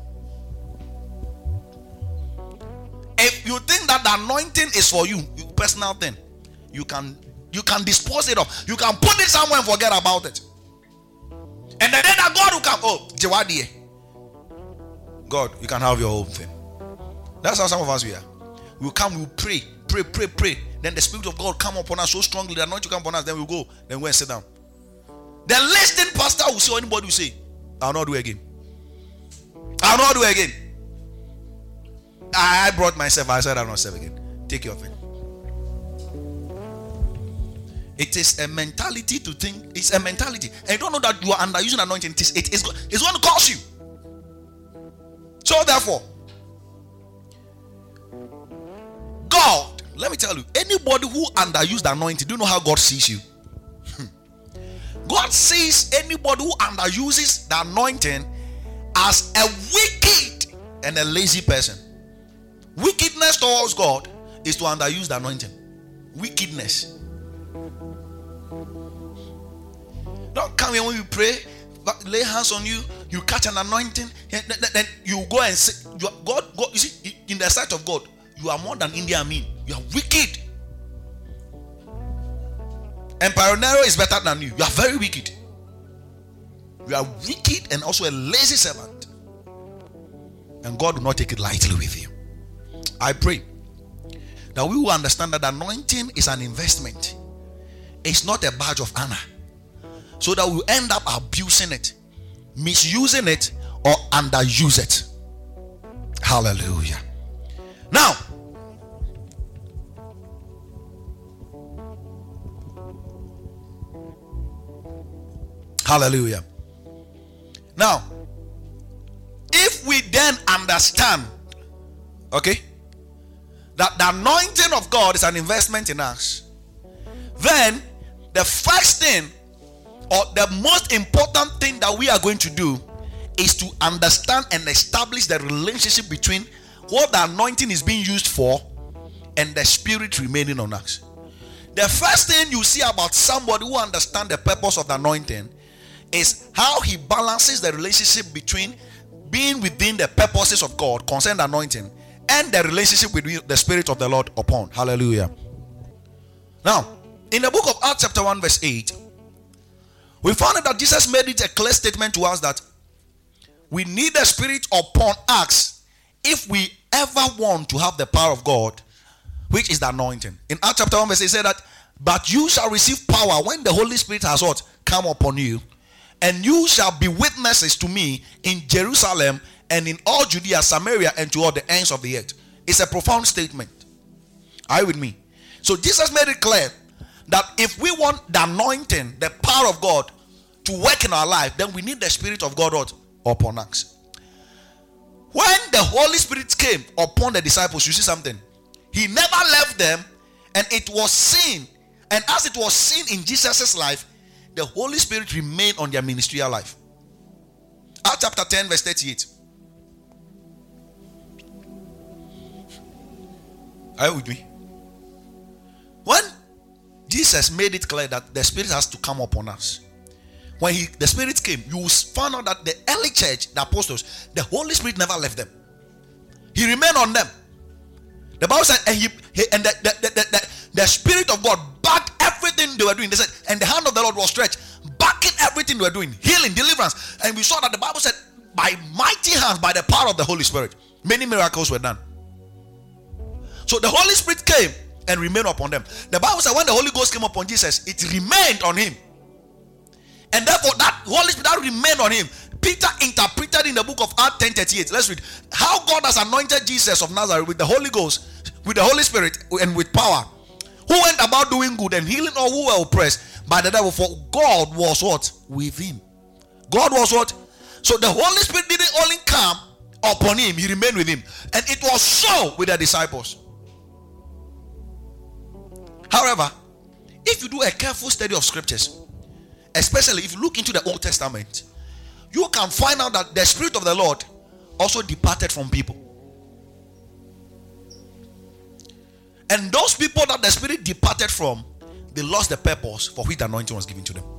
If you think that the anointing is for you, personal thing, you can you can dispose it of. You can put it somewhere and forget about it. And then that God will come. Oh, Jawadi. God, you can have your own thing. That's how some of us we are. We will come, we will pray, pray, pray, pray. Then the Spirit of God come upon us so strongly, the anointing come upon us. Then we we'll go. Then we we'll sit down. The listening pastor will say, or anybody will say, I'll not do it again. I'll not do it again. I brought myself. I said, I'll not serve again. Take your thing. It is a mentality to think. It's a mentality. And you don't know that you are underusing anointing. It is, it is, it's going to cost you. So therefore, God, let me tell you, anybody who underused the anointing, do you know how God sees you? God sees anybody who underuses the anointing as a wicked and a lazy person. Wickedness towards God is to underuse the anointing. Wickedness. Don't come here when you pray, lay hands on you, you catch an anointing, then you go and say, you are, God, God, you see, in the sight of God, you are more than India Amin. You are wicked. Empire Nero is better than you. You are very wicked. You are wicked and also a lazy servant. And God will not take it lightly with you. I pray that we will understand that anointing is an investment. It's not a badge of honor. So that we end up abusing it, misusing it, or underuse it. Hallelujah. Now, hallelujah. Now, if we then understand, okay, that the anointing of God is an investment in us, then the first thing, or the most important thing that we are going to do, is to understand and establish the relationship between what the anointing is being used for and the Spirit remaining on us. The first thing you see about somebody who understands the purpose of the anointing is how he balances the relationship between being within the purposes of God concerning the anointing and the relationship with the Spirit of the Lord upon. Hallelujah. Now, in the book of Acts chapter one verse eight, we found out that Jesus made it a clear statement to us that we need the Spirit upon us if we ever want to have the power of God, which is the anointing. In Acts chapter one verse eight, it said that, but you shall receive power when the Holy Spirit has what? Come upon you. And you shall be witnesses to me in Jerusalem and in all Judea, Samaria, and to all the ends of the earth. It's a profound statement. Are you with me? So Jesus made it clear that if we want the anointing, the power of God to work in our life, then we need the Spirit of God upon us. When the Holy Spirit came upon the disciples, you see something? He never left them, and it was seen. And as it was seen in Jesus' life, the Holy Spirit remained on their ministerial life. Acts chapter ten, verse thirty-eight. Are you with me? When Jesus made it clear that the Spirit has to come upon us, when he, the Spirit came, you found out that the early church, the apostles, the Holy Spirit never left them. He remained on them. The Bible said, and, he, he, and the, the, the, the, the Spirit of God backed everything they were doing. They said, and the hand of the Lord was stretched, backing everything they were doing, healing, deliverance. And we saw that the Bible said, by mighty hands, by the power of the Holy Spirit, many miracles were done. So the Holy Spirit came and remained upon them. The Bible said when the Holy Ghost came upon Jesus, it remained on him. And therefore that Holy Spirit that remained on him, Peter interpreted in the book of Acts ten thirty-eight. Let's read how God has anointed Jesus of Nazareth with the Holy Ghost, with the Holy Spirit, and with power, who went about doing good and healing all who were oppressed by the devil, for God was what? With him. God was what? So the Holy Spirit didn't only come upon him, he remained with him. And it was so with the disciples. However, if you do a careful study of scriptures, especially if you look into the Old Testament, you can find out that the Spirit of the Lord also departed from people. And those people that the Spirit departed from, they lost the purpose for which the anointing was given to them.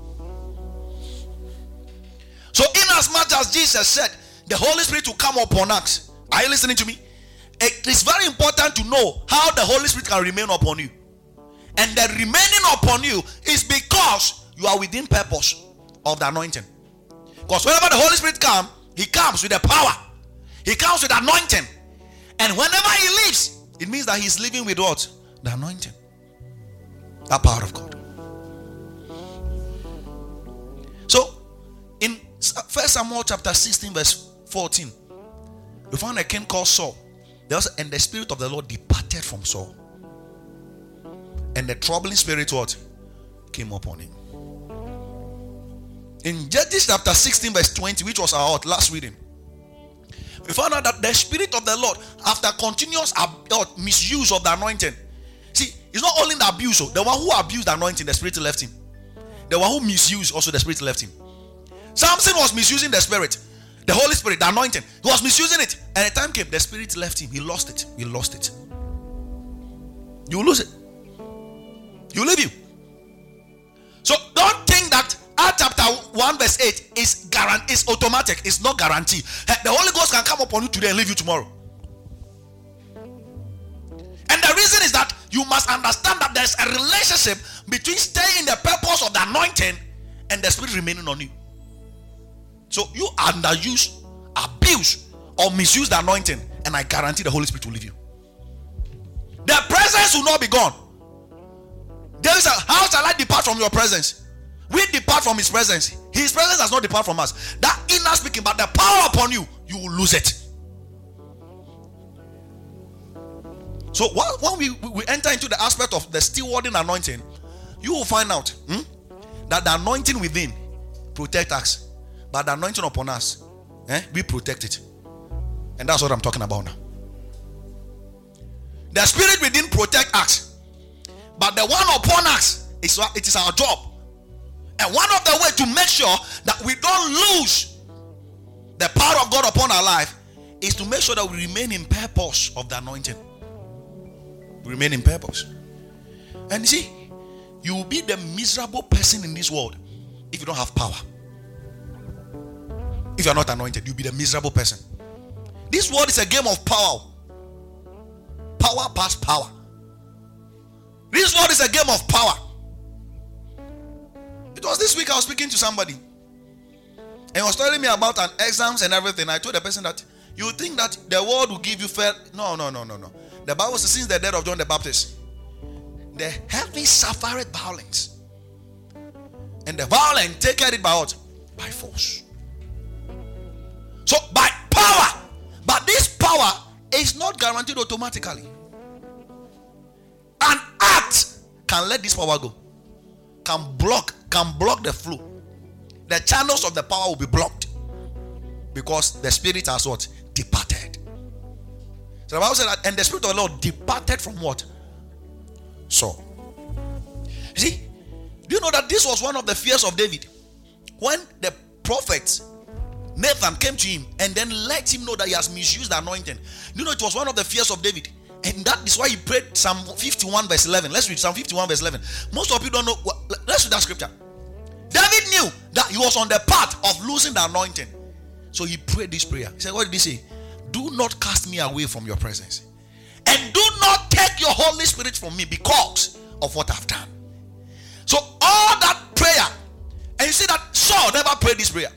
So inasmuch as Jesus said the Holy Spirit will come upon us, are you listening to me? It is very important to know how the Holy Spirit can remain upon you. And the remaining upon you is because you are within purpose of the anointing. Because whenever the Holy Spirit comes, he comes with the power. He comes with anointing. And whenever he leaves, it means that he's living with what? The anointing. The power of God. So, in First Samuel chapter sixteen verse fourteen, we found a king called Saul. There was, and the Spirit of the Lord departed from Saul. And the troubling spirit what? Came upon him. In Judges chapter sixteen verse twenty, which was our last reading, we found out that the Spirit of the Lord, after continuous ab- misuse of the anointing, see, it's not only the abuse, the one who abused the anointing, the Spirit left him. The one who misused, also the Spirit left him. Samson was misusing the Spirit, the Holy Spirit, the anointing. He was misusing it, and the time came, the Spirit left him. He lost it. He lost it. You will lose it. You leave you. So don't think that Acts chapter one verse eight is guarantee, is automatic. It's not guaranteed. The Holy Ghost can come upon you today and leave you tomorrow. And the reason is that you must understand that there's a relationship between staying in the purpose of the anointing and the Spirit remaining on you. So you underuse, abuse, or misuse the anointing, and I guarantee the Holy Spirit will leave you. The presence will not be gone. There is a, how shall I depart from your presence? We depart from his presence. His presence does not depart from us. That inner speaking, but the power upon you, you will lose it. So when we, we enter into the aspect of the stewarding anointing, you will find out hmm, that the anointing within protects us, but the anointing upon us, eh, we protect it. And that's what I'm talking about now. The Spirit within protects us, but the one upon us, is it is our job. And one of the ways to make sure that we don't lose the power of God upon our life is to make sure that we remain in purpose of the anointing. We remain in purpose. And you see, you will be the miserable person in this world if you don't have power. If you are not anointed, you'll be the miserable person. This world is a game of power. Power past power. This world is a game of power. It was this week I was speaking to somebody, and he was telling me about an exams and everything. I told the person that you think that the world will give you fair. No, no, no, no, no. The Bible says since the death of John the Baptist, the heavy suffered violence, and the violent take it by what? By force. So by power, but this power is not guaranteed automatically. can let this power go. Can block, can block the flow. The channels of the power will be blocked because the spirit has what? Departed. So the Bible said that, and the spirit of the Lord departed from what? Saul. You see, do you know that this was one of the fears of David? When the prophet Nathan came to him and then let him know that he has misused the anointing. You know, it was one of the fears of David. And that is why he prayed Psalm fifty-one verse eleven. Let's read Psalm fifty-one verse eleven. Most of you don't know. Let's read that scripture. David knew that he was on the path of losing the anointing. So he prayed this prayer. He said, what did he say? Do not cast me away from your presence. And do not take your Holy Spirit from me because of what I've done. So all that prayer. And you see that Saul never prayed this prayer.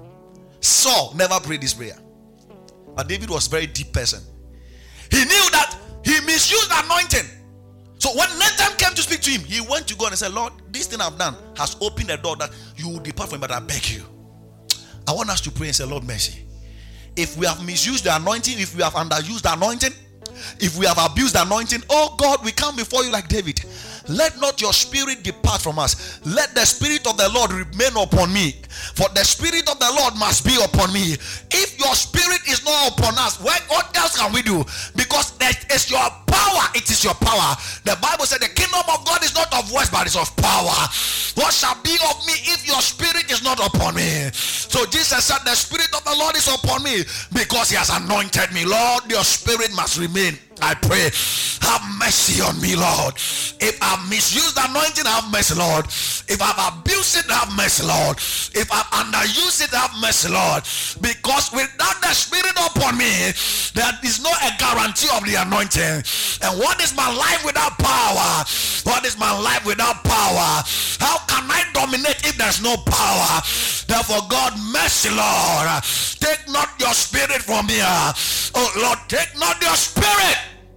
Saul never prayed this prayer. But David was a very deep person. He knew that he misused the anointing. So when Nathan came to speak to him, he went to God and said, Lord, this thing I've done has opened a door that you will depart from me, but I beg you. I want us to pray and say, Lord, mercy. If we have misused the anointing, if we have underused the anointing, if we have abused the anointing, oh God, we come before you like David. Let not your spirit depart from us. Let the spirit of the Lord remain upon me. For the spirit of the Lord must be upon me. If your spirit is not upon us, what else can we do? Because that is your power. It is your power. The Bible said the kingdom of God is not of words, but it's of power. What shall be of me if your spirit is not upon me? So Jesus said the spirit of the Lord is upon me because he has anointed me. Lord, your spirit must remain. I pray, have mercy on me, Lord. If I've misused the anointing, have mercy, Lord. If I've abused it, have mercy, Lord. If I've underused it, have mercy, Lord. Because without the spirit upon me, there is no a guarantee of the anointing. And what is my life without power? What is my life without power? How can I dominate if there's no power? Therefore, God, mercy, Lord. Take not your spirit from me. Oh, Lord, take not your spirit.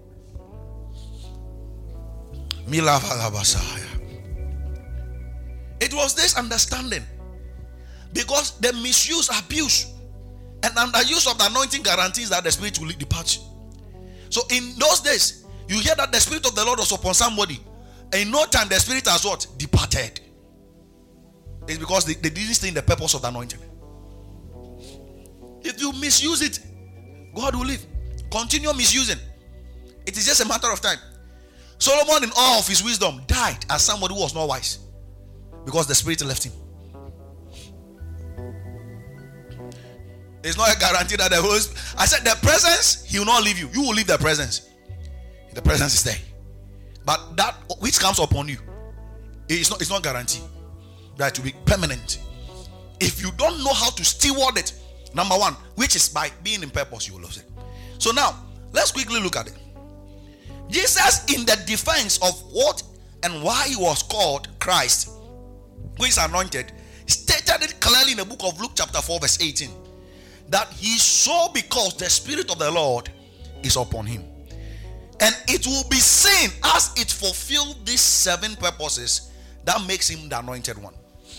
It was this understanding, because the misuse, abuse, and underuse of the anointing guarantees that the spirit will depart. So in those days, you hear that the spirit of the Lord was upon somebody, and in no time the spirit has what? Departed. It's because they, they didn't stay in the purpose of the anointing. If you misuse it, God will leave. Continue misusing. It is just a matter of time. Solomon, in all of his wisdom, died as somebody who was not wise because the spirit left him. It's not a guarantee that the Holy Spirit. I said the presence, he will not leave you. You will leave the presence. The presence is there. But that which comes upon you, it's not, it's not guaranteed that it will be permanent. If you don't know how to steward it, number one, which is by being in purpose, you will lose it. So now, let's quickly look at it. Jesus, in the defense of what and why he was called Christ, who is anointed, stated it clearly in the book of Luke chapter four verse eighteen, that he saw because the Spirit of the Lord is upon him. And it will be seen as it fulfilled these seven purposes that makes him the anointed one.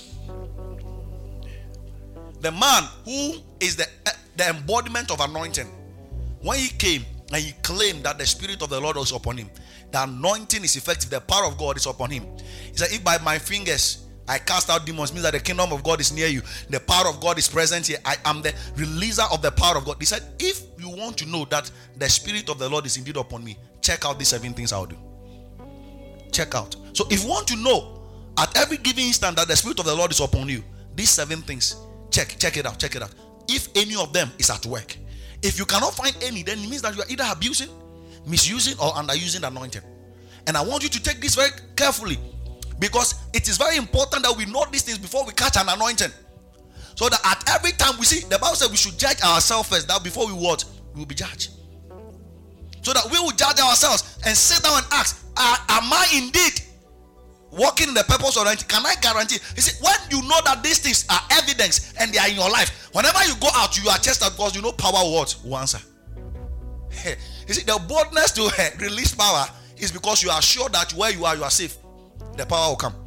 The man who is the, the embodiment of anointing, when he came and he claimed that the Spirit of the Lord was upon him, the anointing is effective, the power of God is upon him. He said, if by my fingers I cast out demons, means that the kingdom of God is near you, the power of God is present here, I am the releaser of the power of God. He said, if you want to know that the Spirit of the Lord is indeed upon me, check out these seven things I'll do. Check out. So if you want to know at every given instant that the Spirit of the Lord is upon you, these seven things, check, check it out, check it out. If any of them is at work. If you cannot find any, then it means that you are either abusing, misusing, or underusing the anointing. And I want you to take this very carefully, because it is very important that we know these things before we catch an anointing. So that at every time we see, the Bible says we should judge ourselves first, that before we what? We will be judged. So that we will judge ourselves and sit down and ask, am I indeed walking in the purpose of anointing? Can I guarantee? You see, when you know that these things are evidence and they are in your life, whenever you go out, you are tested because you know power what will answer. You see, the boldness to uh, release power is because you are sure that where you are, you are safe. The power will come.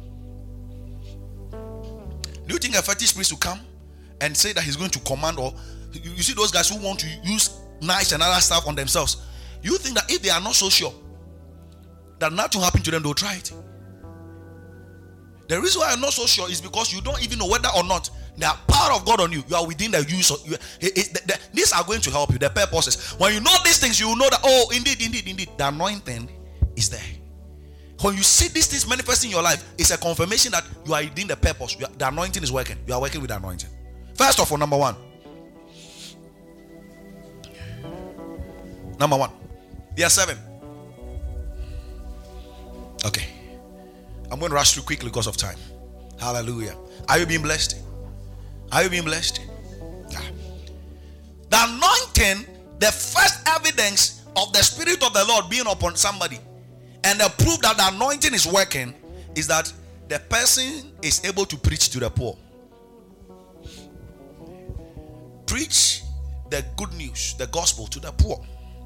Do you think a fetish priest will come and say that he's going to command? Or you, you see those guys who want to use knives and other stuff on themselves, you think that if they are not so sure that nothing will happen to them, they'll try it. The reason why I'm not so sure is because you don't even know whether or not the power of God on you, you are within the use of you. It, it, the, the, these are going to help you. The purposes. When you know these things, you will know that, oh, indeed, indeed, indeed, the anointing is there. When you see these things manifesting in your life, it's a confirmation that you are within the purpose. You are, the anointing is working. You are working with the anointing. First of all, number one. Number one. There are seven. Okay. I'm going to rush through quickly because of time. Hallelujah. Are you being blessed? Are you being blessed? Yeah. The anointing, the first evidence of the Spirit of the Lord being upon somebody, and the proof that the anointing is working, is that the person is able to preach to the poor. Preach the good news, the gospel to the poor.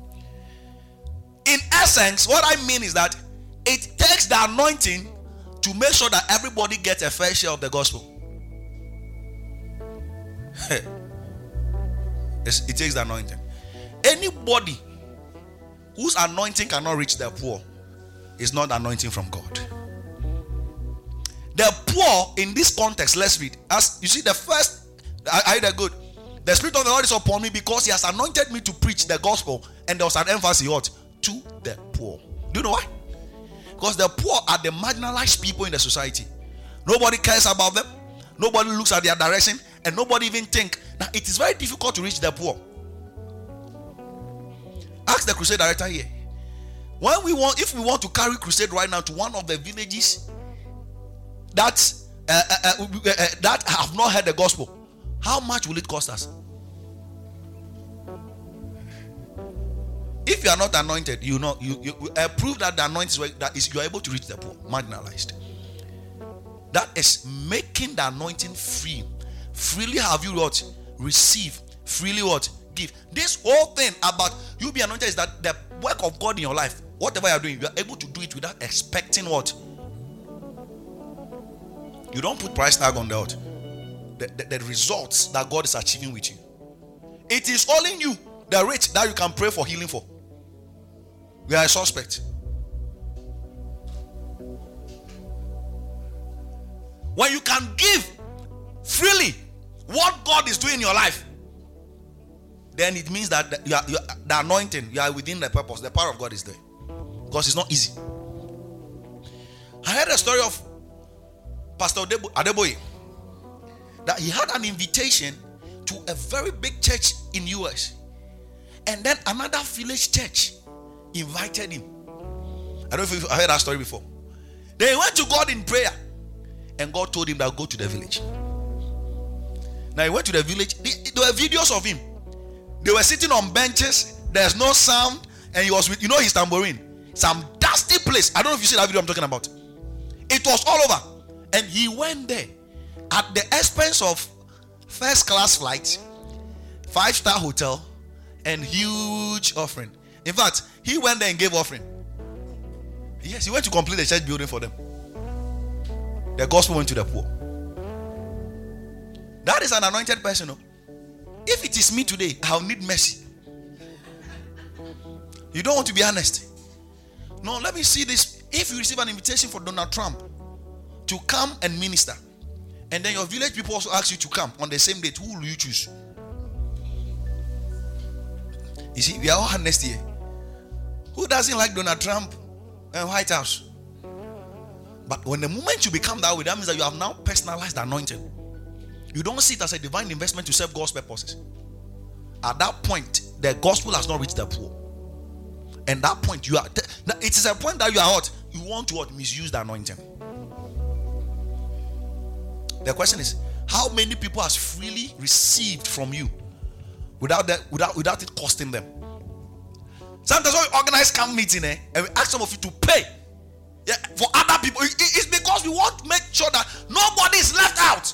In essence, what I mean is that it takes the anointing to make sure that everybody gets a fair share of the gospel. It takes the anointing. Anybody whose anointing cannot reach the poor is not anointing from God. The poor in this context, let's read. As you see, the first, I read good. The Spirit of the Lord is upon me because He has anointed me to preach the gospel, and there was an emphasis what? To the poor. Do you know why? Because the poor are the marginalized people in the society. Nobody cares about them. Nobody looks at their direction, and nobody even think. Now, it is very difficult to reach the poor. Ask the crusade director here. When we want, if we want to carry crusade right now to one of the villages that uh, uh, uh, uh, that have not heard the gospel, how much will it cost us? If you are not anointed, you know you, you uh, prove that the anointing is that is you are able to reach the poor, marginalized. That is making the anointing free. Freely have you what? Receive. Freely what? Give. This whole thing about you be anointed is that the work of God in your life, whatever you are doing, you are able to do it without expecting what? You don't put price tag on the what? The, the, the results that God is achieving with you. It is only you, the rich, that you can pray for healing for. We are a suspect. When you can give freely what God is doing in your life, then it means that the, you are, you are, the anointing, you are within the purpose. The power of God is there. Because it's not easy. I heard a story of Pastor Adeboye, that he had an invitation to a very big church in U S, and then another village church invited him. I don't know if you've heard that story before. They went to God in prayer, and God told him that go to the village. Now he went to the village. There were videos of him. They were sitting on benches. There's no sound, and he was with, you know, his tambourine. Some dusty place. I don't know if you see that video I'm talking about. It was all over, and he went there at the expense of first class flight, five star hotel, and huge offering. In fact, he went there and gave offering. Yes, he went to complete the church building for them. The gospel went to the poor. That is an anointed person. No? If it is me today, I'll need mercy. You don't want to be honest. No, let me see this. If you receive an invitation for Donald Trump to come and minister, and then your village people also ask you to come on the same date, who will you choose? You see, we are all honest here. Who doesn't like Donald Trump and White House? But when the moment you become that way, that means that you have now personalized the anointing. You don't see it as a divine investment to serve God's purposes. At that point, the gospel has not reached the poor. And that point, you are. It is a point that you are what? You want to what? Misuse the anointing. The question is, how many people has freely received from you without that, without without it costing them? Sometimes when we organize camp meeting, eh, and we ask some of you to pay, yeah, for other people, it, it's because we want to make sure that nobody is left out.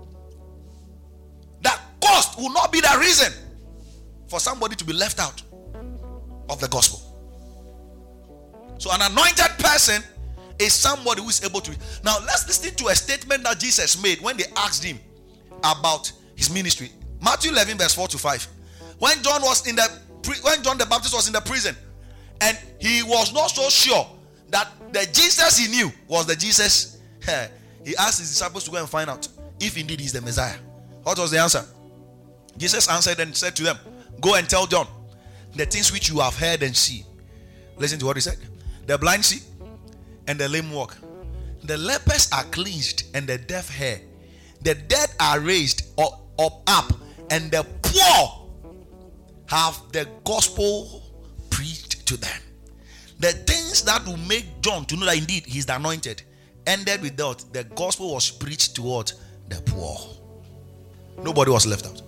That cost will not be the reason for somebody to be left out of the gospel. So an anointed person is somebody who is able to. Now let's listen to a statement that Jesus made when they asked him about his ministry. Matthew eleven verse four to five. When John was in the when John the Baptist was in the prison, and he was not so sure that the Jesus he knew was the Jesus He asked his disciples to go and find out if indeed he's the Messiah. What was the answer? Jesus answered and said to them, go and tell John the things which you have heard and see. Listen to what he said. The blind see and the lame walk. The lepers are cleansed and the deaf hear. The dead are raised up, up, up and the poor have the gospel preached to them. The things that will make John to know that indeed he's the anointed ended with that. The gospel was preached toward the poor. Nobody was left out.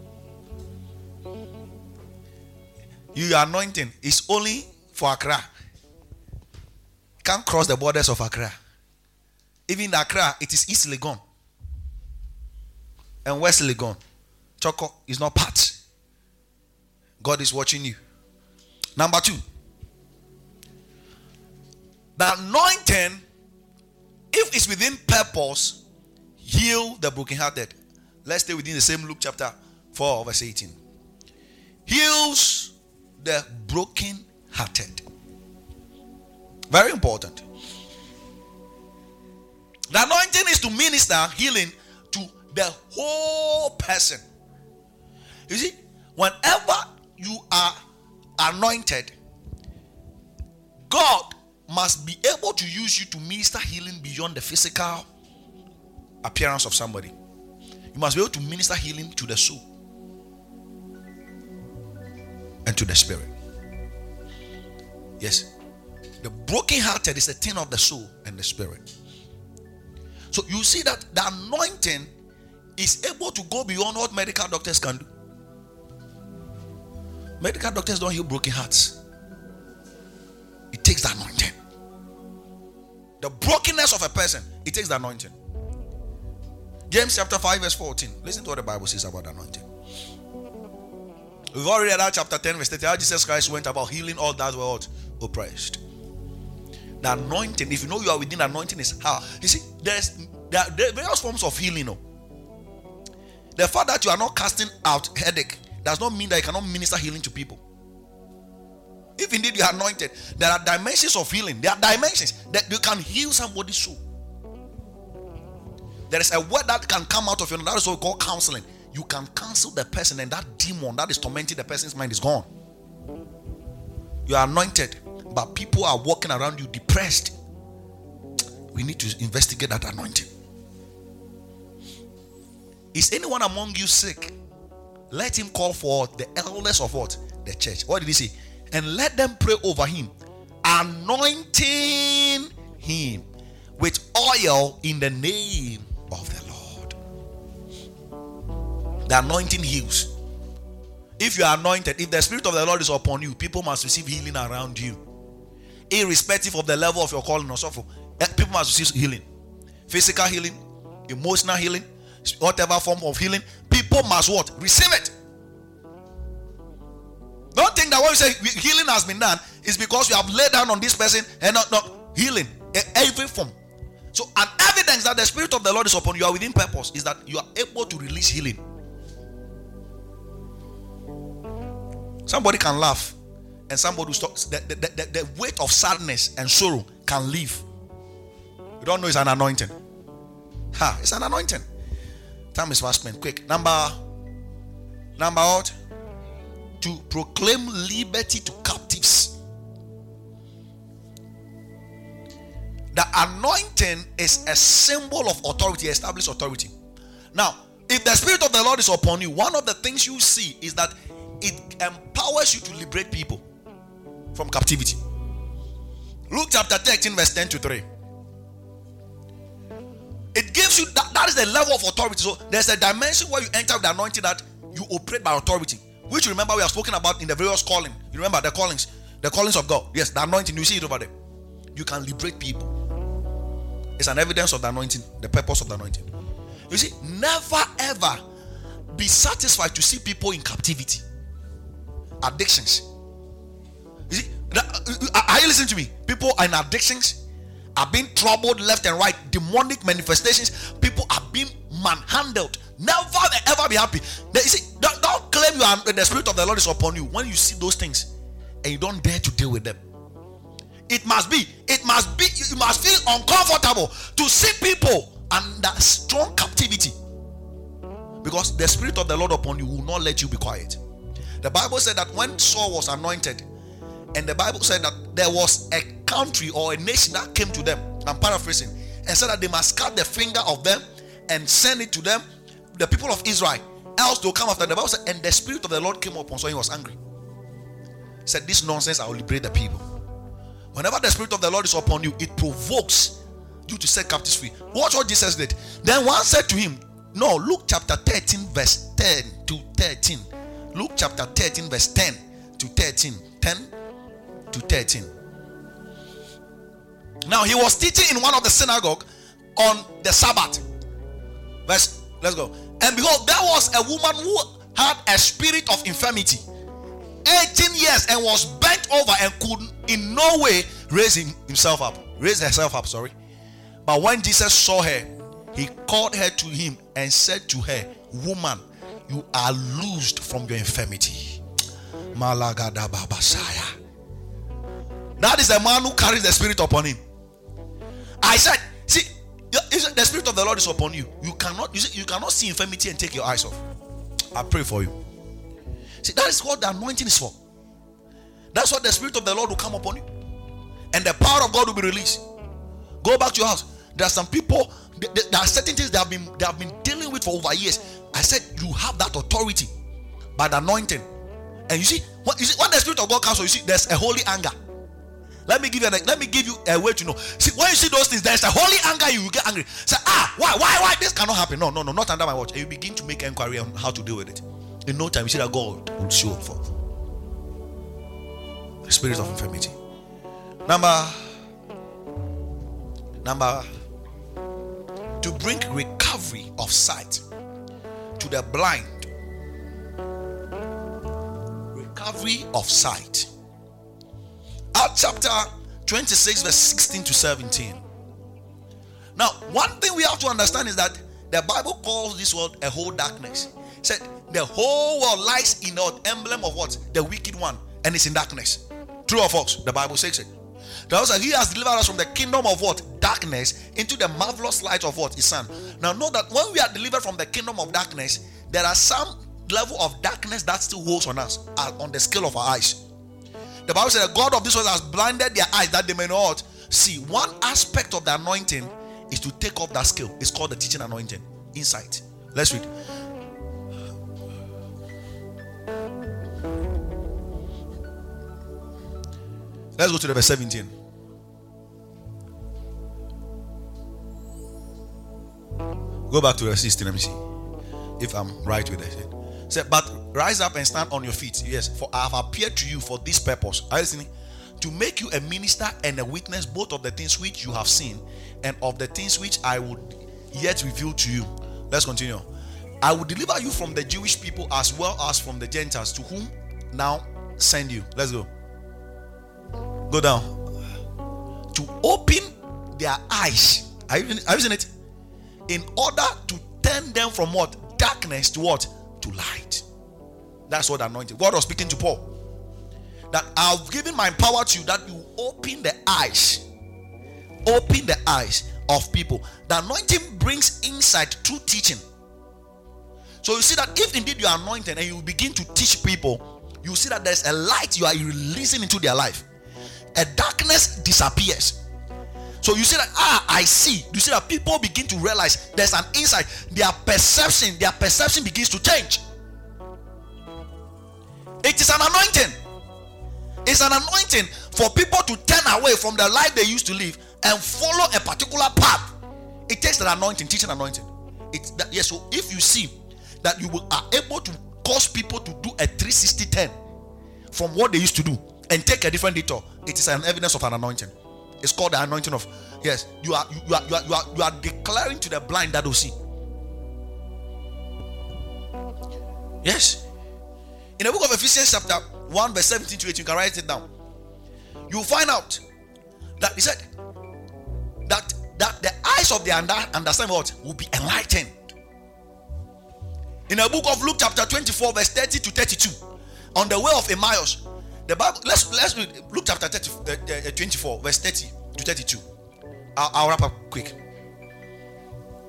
Your anointing is only for Accra. Can't cross the borders of Accra. Even in Accra, it is East Legon and West Legon. Choco is not part. God is watching you. Number two, the anointing, if it's within purpose, heal the brokenhearted. Let's stay within the same Luke chapter four, verse eighteen. Heals the brokenhearted. Very important. The anointing is to minister healing to the whole person. You see, whenever you are anointed, God must be able to use you to minister healing beyond the physical appearance of somebody. You must be able to minister healing to the soul and to the spirit. Yes. The brokenhearted is a thing of the soul and the spirit. So you see that the anointing is able to go beyond what medical doctors can do. Medical doctors don't heal broken hearts. It takes the anointing. The brokenness of a person, it takes the anointing. James chapter five verse fourteen. Listen to what the Bible says about the anointing. We've already read out chapter ten verse thirty. How Jesus Christ went about healing all that were oppressed. The anointing, if you know you are within anointing, is how. You see, there's there are various forms of healing. No? The fact that you are not casting out headache does not mean that you cannot minister healing to people. If indeed you are anointed, there are dimensions of healing. There are dimensions that you can heal somebody's soul. There is a word that can come out of you, and that is what we call counseling. You can counsel the person, and that demon that is tormenting the person's mind is gone. You are anointed, but people are walking around you depressed. We need to investigate that anointing. Is anyone among you sick? Let him call for the elders of what? The church. What did he say? And let them pray over him, anointing him with oil in the name of the Lord. The anointing heals. If you are anointed, if the Spirit of the Lord is upon you, people must receive healing around you. Irrespective of the level of your calling or so forth, people must receive healing. Physical healing, emotional healing, whatever form of healing, people must what? Receive it. Don't think that when you say healing has been done, is because you have laid down on this person and not, not healing. Every form. So an evidence that the Spirit of the Lord is upon you, are within purpose, is that you are able to release healing. Somebody can laugh, and somebody who stops, the, the, the, the weight of sadness and sorrow can leave. You don't know it's an anointing. Ha, it's an anointing. Time is fast spent. Quick. Number, number what? To proclaim liberty to captives. The anointing is a symbol of authority, established authority. Now, if the Spirit of the Lord is upon you, one of the things you see is that it empowers you to liberate people from captivity. Luke chapter thirteen verse ten to three. It gives you that, that is the level of authority. So there's a dimension where you enter with the anointing that you operate by authority, which, remember, we have spoken about in the various calling. You remember the callings, the callings of God. Yes, the anointing, you see it over there. You can liberate people. It's an evidence of the anointing, the purpose of the anointing. You see, never ever be satisfied to see people in captivity. Addictions. You see, are you listening to me? People are in addictions, are being troubled left and right, demonic manifestations. People are being manhandled. Never ever be happy. You see, don't, don't claim you are, the Spirit of the Lord is upon you when you see those things and you don't dare to deal with them. It must be, it must be, you must feel uncomfortable to see people under strong captivity, because the Spirit of the Lord upon you will not let you be quiet. The Bible said that when Saul was anointed, and the Bible said that there was a country or a nation that came to them, I'm paraphrasing, and said that they must cut the finger of them and send it to them, the people of Israel, else they'll come after. The Bible said, and the Spirit of the Lord came upon Saul, he was angry. He said, this nonsense, I will liberate the people. Whenever the Spirit of the Lord is upon you, it provokes you to set captives free. Watch what Jesus did. Then one said to him, no, Luke chapter thirteen, verse ten to thirteen. Luke chapter thirteen, verse ten to thirteen. ten to thirteen. Now he was teaching in one of the synagogue on the Sabbath. Verse, let's go. And behold, there was a woman who had a spirit of infirmity, eighteen years, and was bent over and could in no way raise him, himself up. Raise herself up, sorry. But when Jesus saw her, he called her to him and said to her, woman, you are loosed from your infirmity. Malagada Babasaya. That is the man who carries the Spirit upon him. I said, see, the Spirit of the Lord is upon you. You cannot, you see, you cannot see infirmity and take your eyes off. I pray for you. See, that is what the anointing is for. That's what the Spirit of the Lord will come upon you, and the power of God will be released. Go back to your house. There are some people, there are certain things they have been they have been dealing with for over years. I said you have that authority by the anointing. And you see, what you see when the Spirit of God comes, you see there's a holy anger. Let me give you a, let me give you a way to know. See, when you see those things, there's a holy anger. You will get angry. Say, ah, why, why, why? This cannot happen. No, no, no, not under my watch. And you begin to make inquiry on how to deal with it. In no time, you see that God will show forth. The spirit of infirmity. Number, number, to bring recovery of sight to the blind. Recovery of sight. Acts chapter twenty-six, verse sixteen to seventeen. Now, one thing we have to understand is that the Bible calls this world a whole darkness. It said the whole world lies in the emblem of what? The wicked one, and it's in darkness. True or false? The Bible says it. The Bible says he has delivered us from the kingdom of what? Darkness into the marvelous light of what? His Son. Now, know that when we are delivered from the kingdom of darkness, there are some level of darkness that still holds on us, uh, on the scale of our eyes. The Bible says the God of this world has blinded their eyes that they may not see. One aspect of the anointing is to take off that scale. It's called the teaching anointing. Insight. Let's read. Let's go to the verse seventeen. Go back to verse sixteen. Let me see if I'm right with it. Say, but rise up and stand on your feet. Yes, for I have appeared to you for this purpose. Are you listening? To make you a minister and a witness both of the things which you have seen and of the things which I would yet reveal to you. Let's continue. I will deliver you from the Jewish people as well as from the Gentiles, to whom now send you. Let's go. Go down. To open their eyes. Are you, are you seeing it? In order to turn them from what? Darkness to what? To light. That's what anointing. God was speaking to Paul. That I've given my power to you that you open the eyes. Open the eyes of people. The anointing brings insight through teaching. So you see that if indeed you are anointed and you begin to teach people, you see that there's a light you are releasing into their life. A darkness disappears. So you see that, ah, I see. You see that people begin to realize there's an insight. Their perception, their perception begins to change. It is an anointing. It's an anointing for people to turn away from the life they used to live and follow a particular path. It takes that anointing, teaching anointing. It's that, yes. So if you see that you are able to cause people to do a three sixty turn from what they used to do and take a different detour, it is an evidence of an anointing. It's called the anointing of, yes, you are you are you are you are, you are declaring to the blind that will see. Yes. In the book of Ephesians chapter one verse seventeen to eighteen, you can write it down. You will find out that he said that that the eyes of the under, understand what will be enlightened. In the book of Luke chapter twenty-four verse thirty to thirty-two, on the way of Emmaus, the Bible, let's let's read Luke chapter thirty, uh, uh, twenty-four verse thirty to thirty-two. I'll, I'll wrap up quick.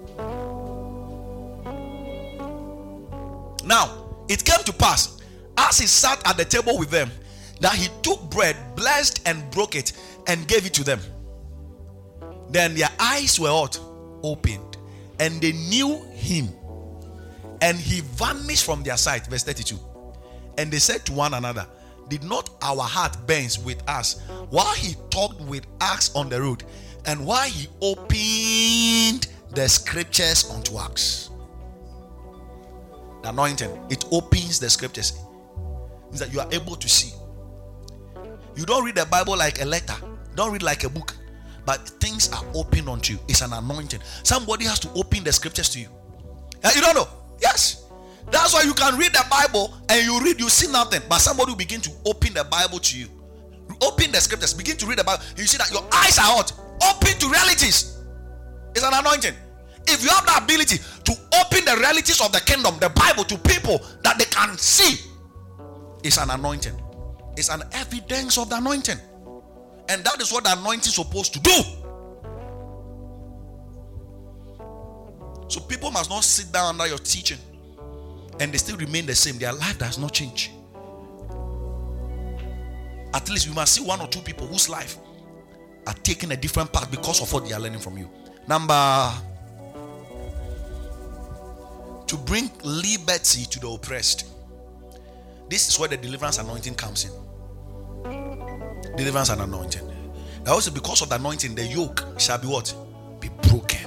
Now, it came to pass, as he sat at the table with them, that he took bread, blessed and broke it, and gave it to them. Then their eyes were what? Opened, and they knew him, and he vanished from their sight. Verse thirty-two. And they said to one another, did not our heart burn with us while he talked with us on the road, and while he opened the scriptures unto us? The anointing, it opens the scriptures. It means that you are able to see. You don't read the Bible like a letter, don't read like a book, but things are open unto you. It's an anointing. Somebody has to open the scriptures to you. And you don't know? Yes. That's why you can read the Bible and you read, you see nothing, but somebody will begin to open the Bible to you. Open the scriptures, begin to read the Bible. You see that your eyes are hot, open to realities. It's an anointing. If you have the ability to open the realities of the kingdom, the Bible, to people that they can see, it's an anointing. It's an evidence of the anointing. And that is what the anointing is supposed to do. So people must not sit down under your teaching and they still remain the same. Their life does not change. At least we must see one or two people whose life are taking a different path because of what they are learning from you. Number, to bring liberty to the oppressed. This is where the deliverance anointing comes in. Deliverance and anointing. Now also, because of the anointing, the yoke shall be what? Be broken.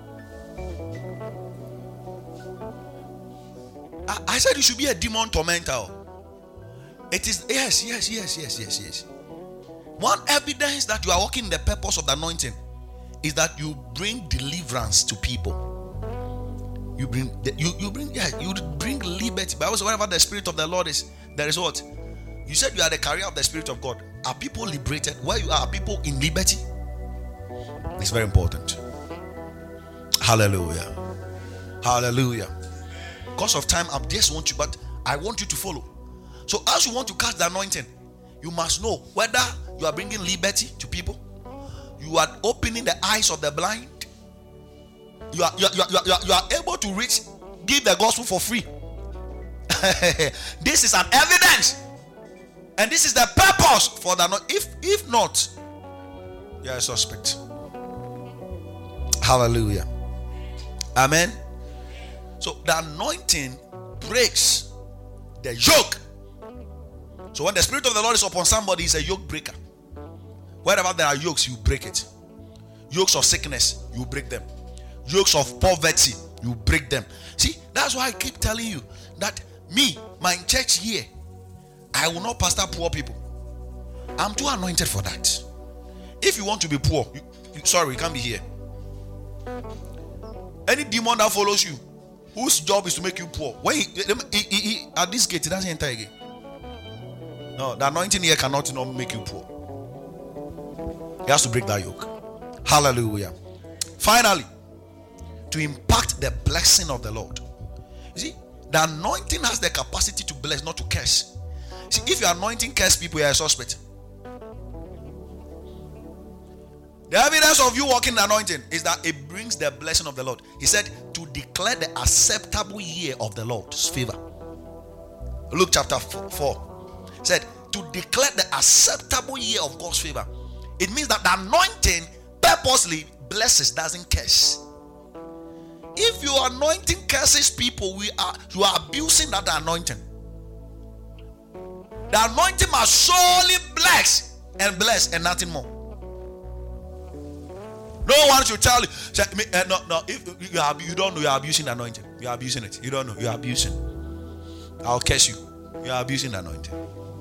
I, I said you should be a demon tormentor. It is, yes, yes, yes, yes, yes, yes. One evidence that you are walking in the purpose of the anointing is that you bring deliverance to people. You bring, you, you bring, yeah, you bring liberty. But also, wherever the Spirit of the Lord is, there is what? You said you are the carrier of the Spirit of God. Are people liberated? Where you are, are people in liberty? It's very important. Hallelujah. Hallelujah. Because of time, I just want you, but I want you to follow. So as you want to catch the anointing, you must know whether you are bringing liberty to people, you are opening the eyes of the blind, you are you are, you are, you are, you are able to reach, give the gospel for free. This is an evidence, and this is the purpose for the. If if not, you are a suspect. Hallelujah. Amen. So the anointing breaks the yoke. So when the Spirit of the Lord is upon somebody, he's a yoke breaker. Wherever there are yokes, you break it. Yokes of sickness, you break them. Yokes of poverty, you break them. See, that's why I keep telling you that me, my church here, I will not pastor poor people. I'm too anointed for that. If you want to be poor, you, you, sorry, you can't be here. Any demon that follows you, whose job is to make you poor, when he, he, he, he at this gate, he doesn't enter again. No, the anointing here cannot not make you poor. He has to break that yoke. Hallelujah. Finally, to impact the blessing of the Lord. You see, the anointing has the capacity to bless, not to curse. See, if your anointing curse people, you are a suspect. The evidence of you walking the anointing is that it brings the blessing of the Lord. He said to declare the acceptable year of the Lord's favor. Luke chapter four. He said to declare the acceptable year of God's favor. It means that the anointing purposely blesses, doesn't curse. If your anointing curses people, we are you are abusing that anointing. The anointing must surely bless and bless and nothing more. No one should tell you. Say, uh, no, no. If you are, you don't know, you are abusing the anointing. You are abusing it. You don't know, you are abusing. I'll curse you. You are abusing the anointing.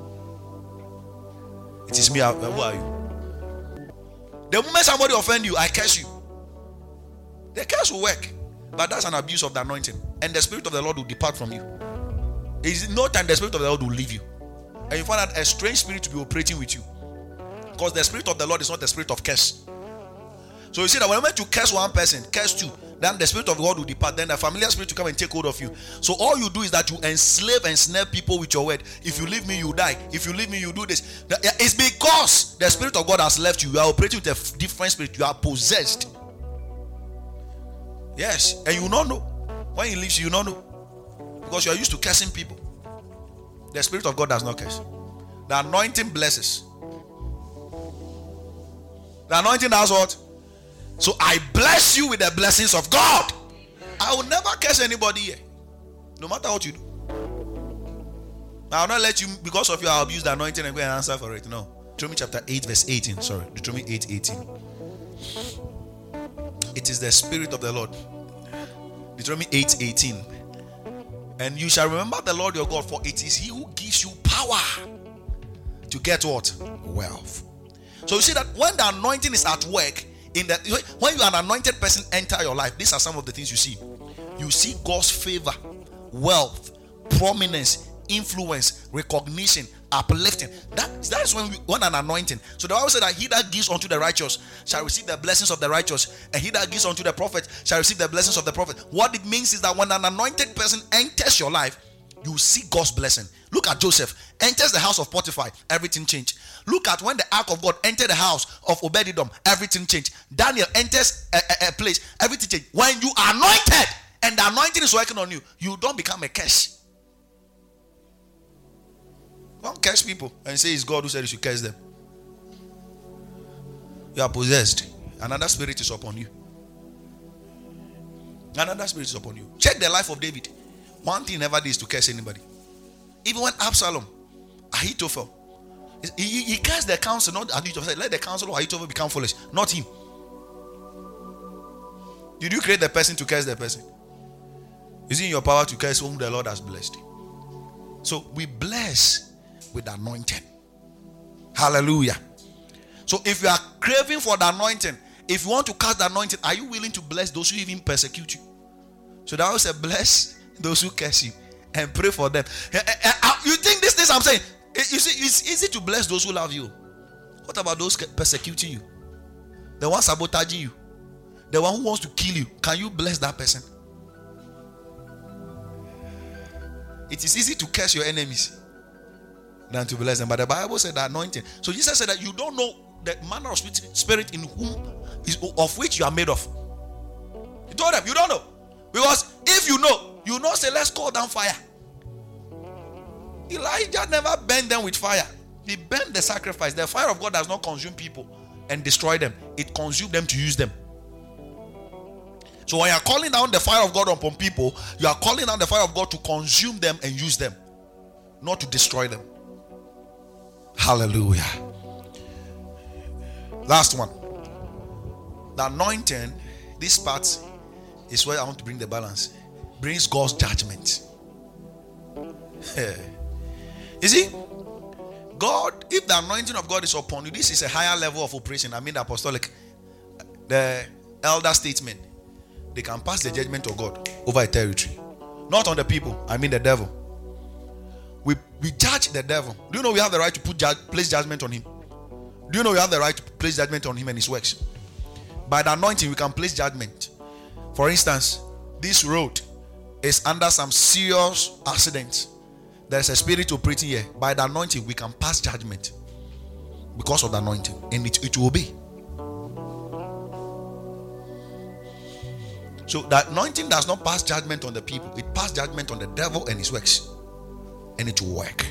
It is me. Who are you? The moment somebody offend you, I curse you. The curse will work, but that's an abuse of the anointing, and the Spirit of the Lord will depart from you. There is no time the Spirit of the Lord will leave you, and you find out a strange spirit to be operating with you, because the Spirit of the Lord is not the spirit of curse. So you see that when you to curse one person, curse two, then the Spirit of God will depart. Then the familiar spirit will come and take hold of you. So all you do is that you enslave and snare people with your word. If you leave me, you die. If you leave me, you do this. It's because the Spirit of God has left you. You are operating with a different spirit. You are possessed. Yes, and you will not know. When he leaves you, you will not know. because you are used to cursing people. The Spirit of God does not curse. The anointing blesses. The anointing does what? So I bless you with the blessings of God. I will never curse anybody here, no matter what you do. I will not let you, because of you, I abuse the anointing and go and answer for it. No. Deuteronomy chapter eight, verse eighteen. Sorry, Deuteronomy eight, eighteen. It is the Spirit of the Lord. Deuteronomy eight, eighteen. And you shall remember the Lord your God, for it is He who gives you power to get what? Wealth. So you see that when the anointing is at work, in the when you are an anointed person enter your life, these are some of the things you see. You see God's favor, wealth, prominence, influence, recognition, uplifting. That, that's when we, when an anointing. So the Bible said that he that gives unto the righteous shall receive the blessings of the righteous, and he that gives unto the prophet shall receive the blessings of the prophet. What it means is that when an anointed person enters your life, you see God's blessing. Look at Joseph. Enters the house of Potiphar, everything changed. Look at when the ark of God entered the house of Obed-Edom, everything changed. Daniel enters a, a, a place, everything changed. When you are anointed and the anointing is working on you, you don't become a curse. Don't curse people and say it's God who said you should curse them. You are possessed. Another spirit is upon you. Another spirit is upon you. Check the life of David. One thing he never did is to curse anybody. Even when Absalom, Ahithophel, he, he, he cursed the council, not Ahithophel. Let the council of Ahithophel become foolish, not him. Did you create the person to curse the person? Is it in your power to curse whom the Lord has blessed? So we bless with the anointing. Hallelujah. So if you are craving for the anointing, if you want to cast the anointing, are you willing to bless those who even persecute you? So that was a bless those who curse you and pray for them. You think these things I'm saying? You see, it's easy to bless those who love you. What about those persecuting you? The one sabotaging you? The one who wants to kill you? Can you bless that person? It is easy to curse your enemies than to bless them. But the Bible said that anointing. So Jesus said that you don't know the manner of spirit in whom is of which you are made of. He told them, you don't know. Because if you know, you know, say, let's call down fire. Elijah never burned them with fire. He burned the sacrifice. The fire of God does not consume people and destroy them. It consumes them to use them. So when you are calling down the fire of God upon people, you are calling down the fire of God to consume them and use them, not to destroy them. Hallelujah. Last one. The anointing, this part is where I want to bring the balance. Brings God's judgment. You see, God, if the anointing of God is upon you, this is a higher level of operation. I mean the apostolic, the elder statesmen, they can pass the judgment of God over a territory. Not on the people, I mean the devil. We we judge the devil. Do you know we have the right to put judge, place judgment on him? Do you know we have the right to place judgment on him and his works? By the anointing, we can place judgment. For instance, this road is under some serious accident. There's a spirit operating here. By the anointing, we can pass judgment because of the anointing, and it, it will be. So the anointing does not pass judgment on the people, it passes judgment on the devil and his works, and it will work.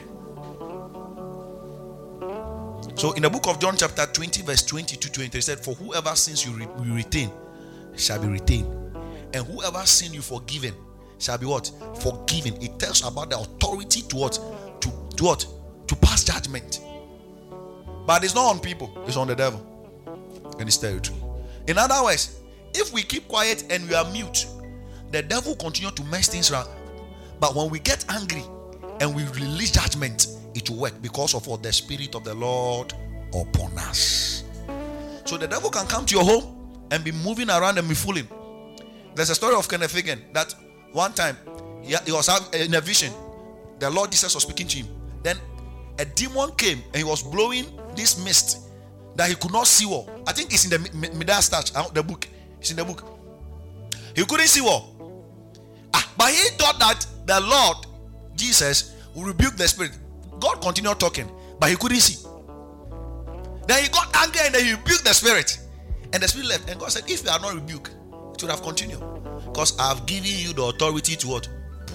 So in the book of John chapter twenty verse twenty to twenty, it said, for whoever sins you, re- you retain shall be retained, and whoever sin you forgiven shall be what? Forgiven. It tells about the authority to what? To, to what? To pass judgment. But it's not on people, it's on the devil and his territory. In other words, if we keep quiet and we are mute, the devil continue to mess things around. But when we get angry and we release judgment, it will work because of what? The Spirit of the Lord upon us. So the devil can come to your home and be moving around and be fooling. There's a story of Kenneth Hagin that one time he was in a vision. The Lord Jesus was speaking to him. Then a demon came and he was blowing this mist that he could not see well. I think it's in the Midas Touch, the book. It's in the book. He couldn't see well. Ah, but he thought that the Lord Jesus would rebuke the spirit. God continued talking, but he couldn't see. Then he got angry and then he rebuked the spirit. And the spirit left. And God said, if you are not rebuked, it would have continued. Because I have given you the authority to what? Put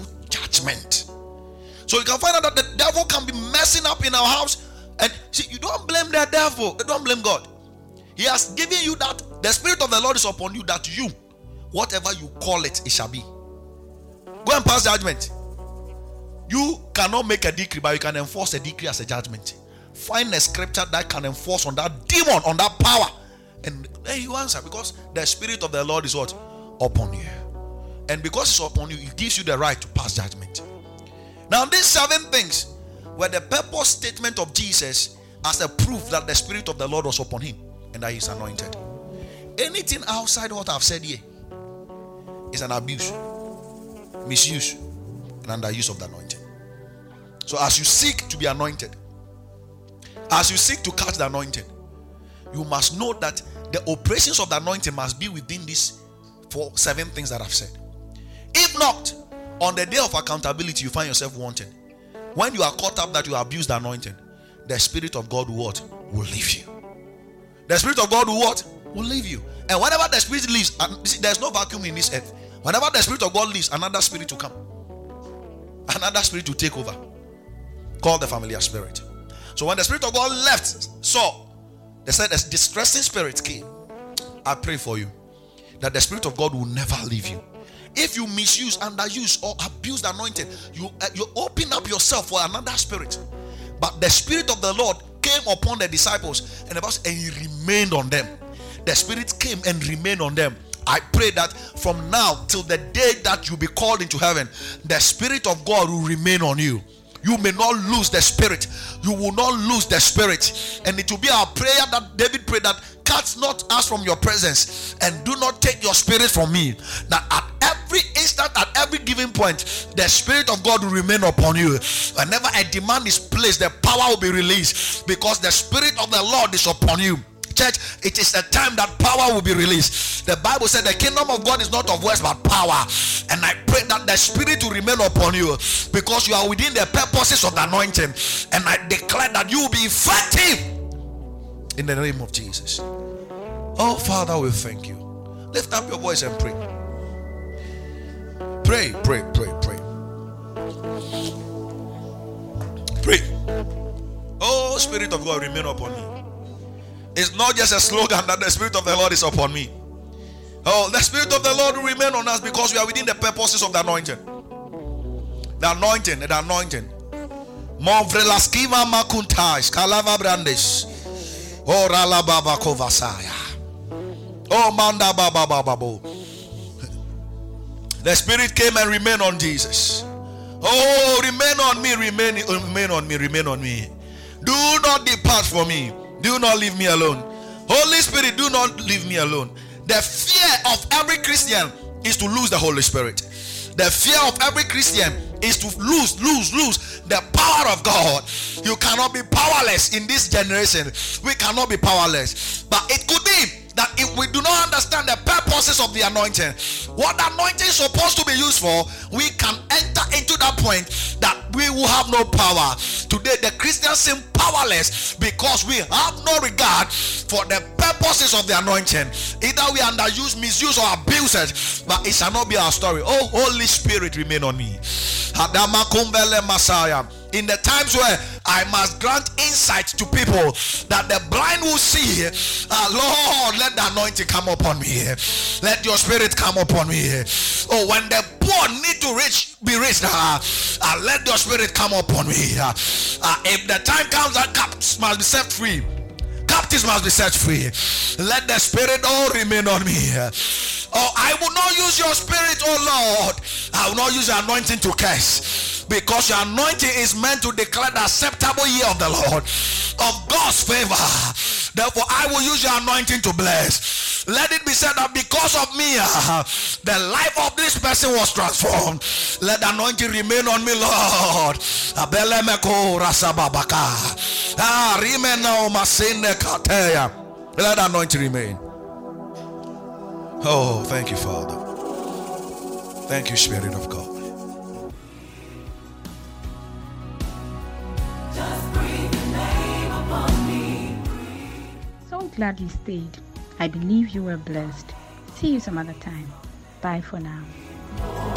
judgment. So you can find out that the devil can be messing up in our house. And see, you don't blame the devil. You don't blame God. He has given you that. The Spirit of the Lord is upon you, that you, whatever you call it, it shall be. Go and pass judgment. You cannot make a decree, but you can enforce a decree as a judgment. Find a scripture that can enforce on that demon, on that power. And then you answer, because the Spirit of the Lord is what? Upon you. And because it's upon you, it gives you the right to pass judgment. Now these seven things were the purpose statement of Jesus as a proof that the Spirit of the Lord was upon him and that he is anointed. Anything outside what I've said here is an abuse, misuse, and underuse of the anointing. So as you seek to be anointed, as you seek to catch the anointing, you must know that the operations of the anointing must be within these four, seven things that I've said. If not, on the day of accountability, you find yourself wanting. When you are caught up that you abuse the anointing, the Spirit of God will what? Will leave you. The Spirit of God will what? Will leave you. And whenever the Spirit leaves, see, there's no vacuum in this earth. Whenever the Spirit of God leaves, another spirit will come. Another spirit will take over. Called the familiar spirit. So when the Spirit of God left Saul, they said a distressing spirit came. I pray for you that the Spirit of God will never leave you. If you misuse, underuse, or abuse the anointing, you, uh, you open up yourself for another spirit. But the Spirit of the Lord came upon the disciples, and the Bible said, and he remained on them. The Spirit came and remained on them. I pray that from now till the day that you be called into heaven, the Spirit of God will remain on you. You may not lose the Spirit. You will not lose the Spirit. And it will be our prayer that David prayed, that cast not us from your presence, and do not take your Spirit from me. That at every instant, at every given point, the Spirit of God will remain upon you. Whenever a demand is placed, the power will be released, because the Spirit of the Lord is upon you. Church, it is the time that power will be released. The Bible said the kingdom of God is not of words but power. And I pray that the Spirit will remain upon you, because you are within the purposes of the anointing. And I declare that you will be effective in the name of Jesus. Oh Father, we thank you. Lift up your voice and pray. Pray, pray, pray, pray. Pray. Oh Spirit of God, remain upon me. It's not just a slogan that the Spirit of the Lord is upon me. Oh, the Spirit of the Lord will remain on us, because we are within the purposes of the anointing. The anointing, the anointing. Movrelaskiva makuntais, kalava brandes. Oh, rala baba kovasaya. Oh, manda baba baba. The Spirit came and remained on Jesus. Oh, remain on me, remain, remain on me, remain on me. Do not depart from me. Do not leave me alone. Holy Spirit, do not leave me alone. The fear of every Christian is to lose the Holy Spirit. The fear of every Christian is to lose, lose, lose the power of God. You cannot be powerless in this generation. We cannot be powerless. But it could be that if we do not understand the purposes of the anointing, what the anointing is supposed to be used for, we can enter into that point that we will have no power. Today the Christians seem powerless because we have no regard for the purposes of the anointing. Either we underuse, misuse, or abuse it, but it shall not be our story. Oh, Holy Spirit, remain on me. Hadama kumbele Messiah. In the times where I must grant insight to people that the blind will see, uh, Lord, let the anointing come upon me. Let your Spirit come upon me. Oh, when the poor need to reach, be reached, uh, uh, let your Spirit come upon me. Uh, uh, if the time comes that captives must be set free, captives must be set free. Let the Spirit all remain on me. Oh, I will not use your Spirit, oh Lord. I will not use your anointing to curse, because your anointing is meant to declare the acceptable year of the Lord, of God's favor. Therefore, I will use your anointing to bless. Let it be said that because of me, uh, the life of this person was transformed. Let the anointing remain on me, Lord. Let the anointing remain. Oh, thank you, Father. Thank you, Spirit of God. So glad you stayed. I believe you were blessed. See you some other time. Bye for now.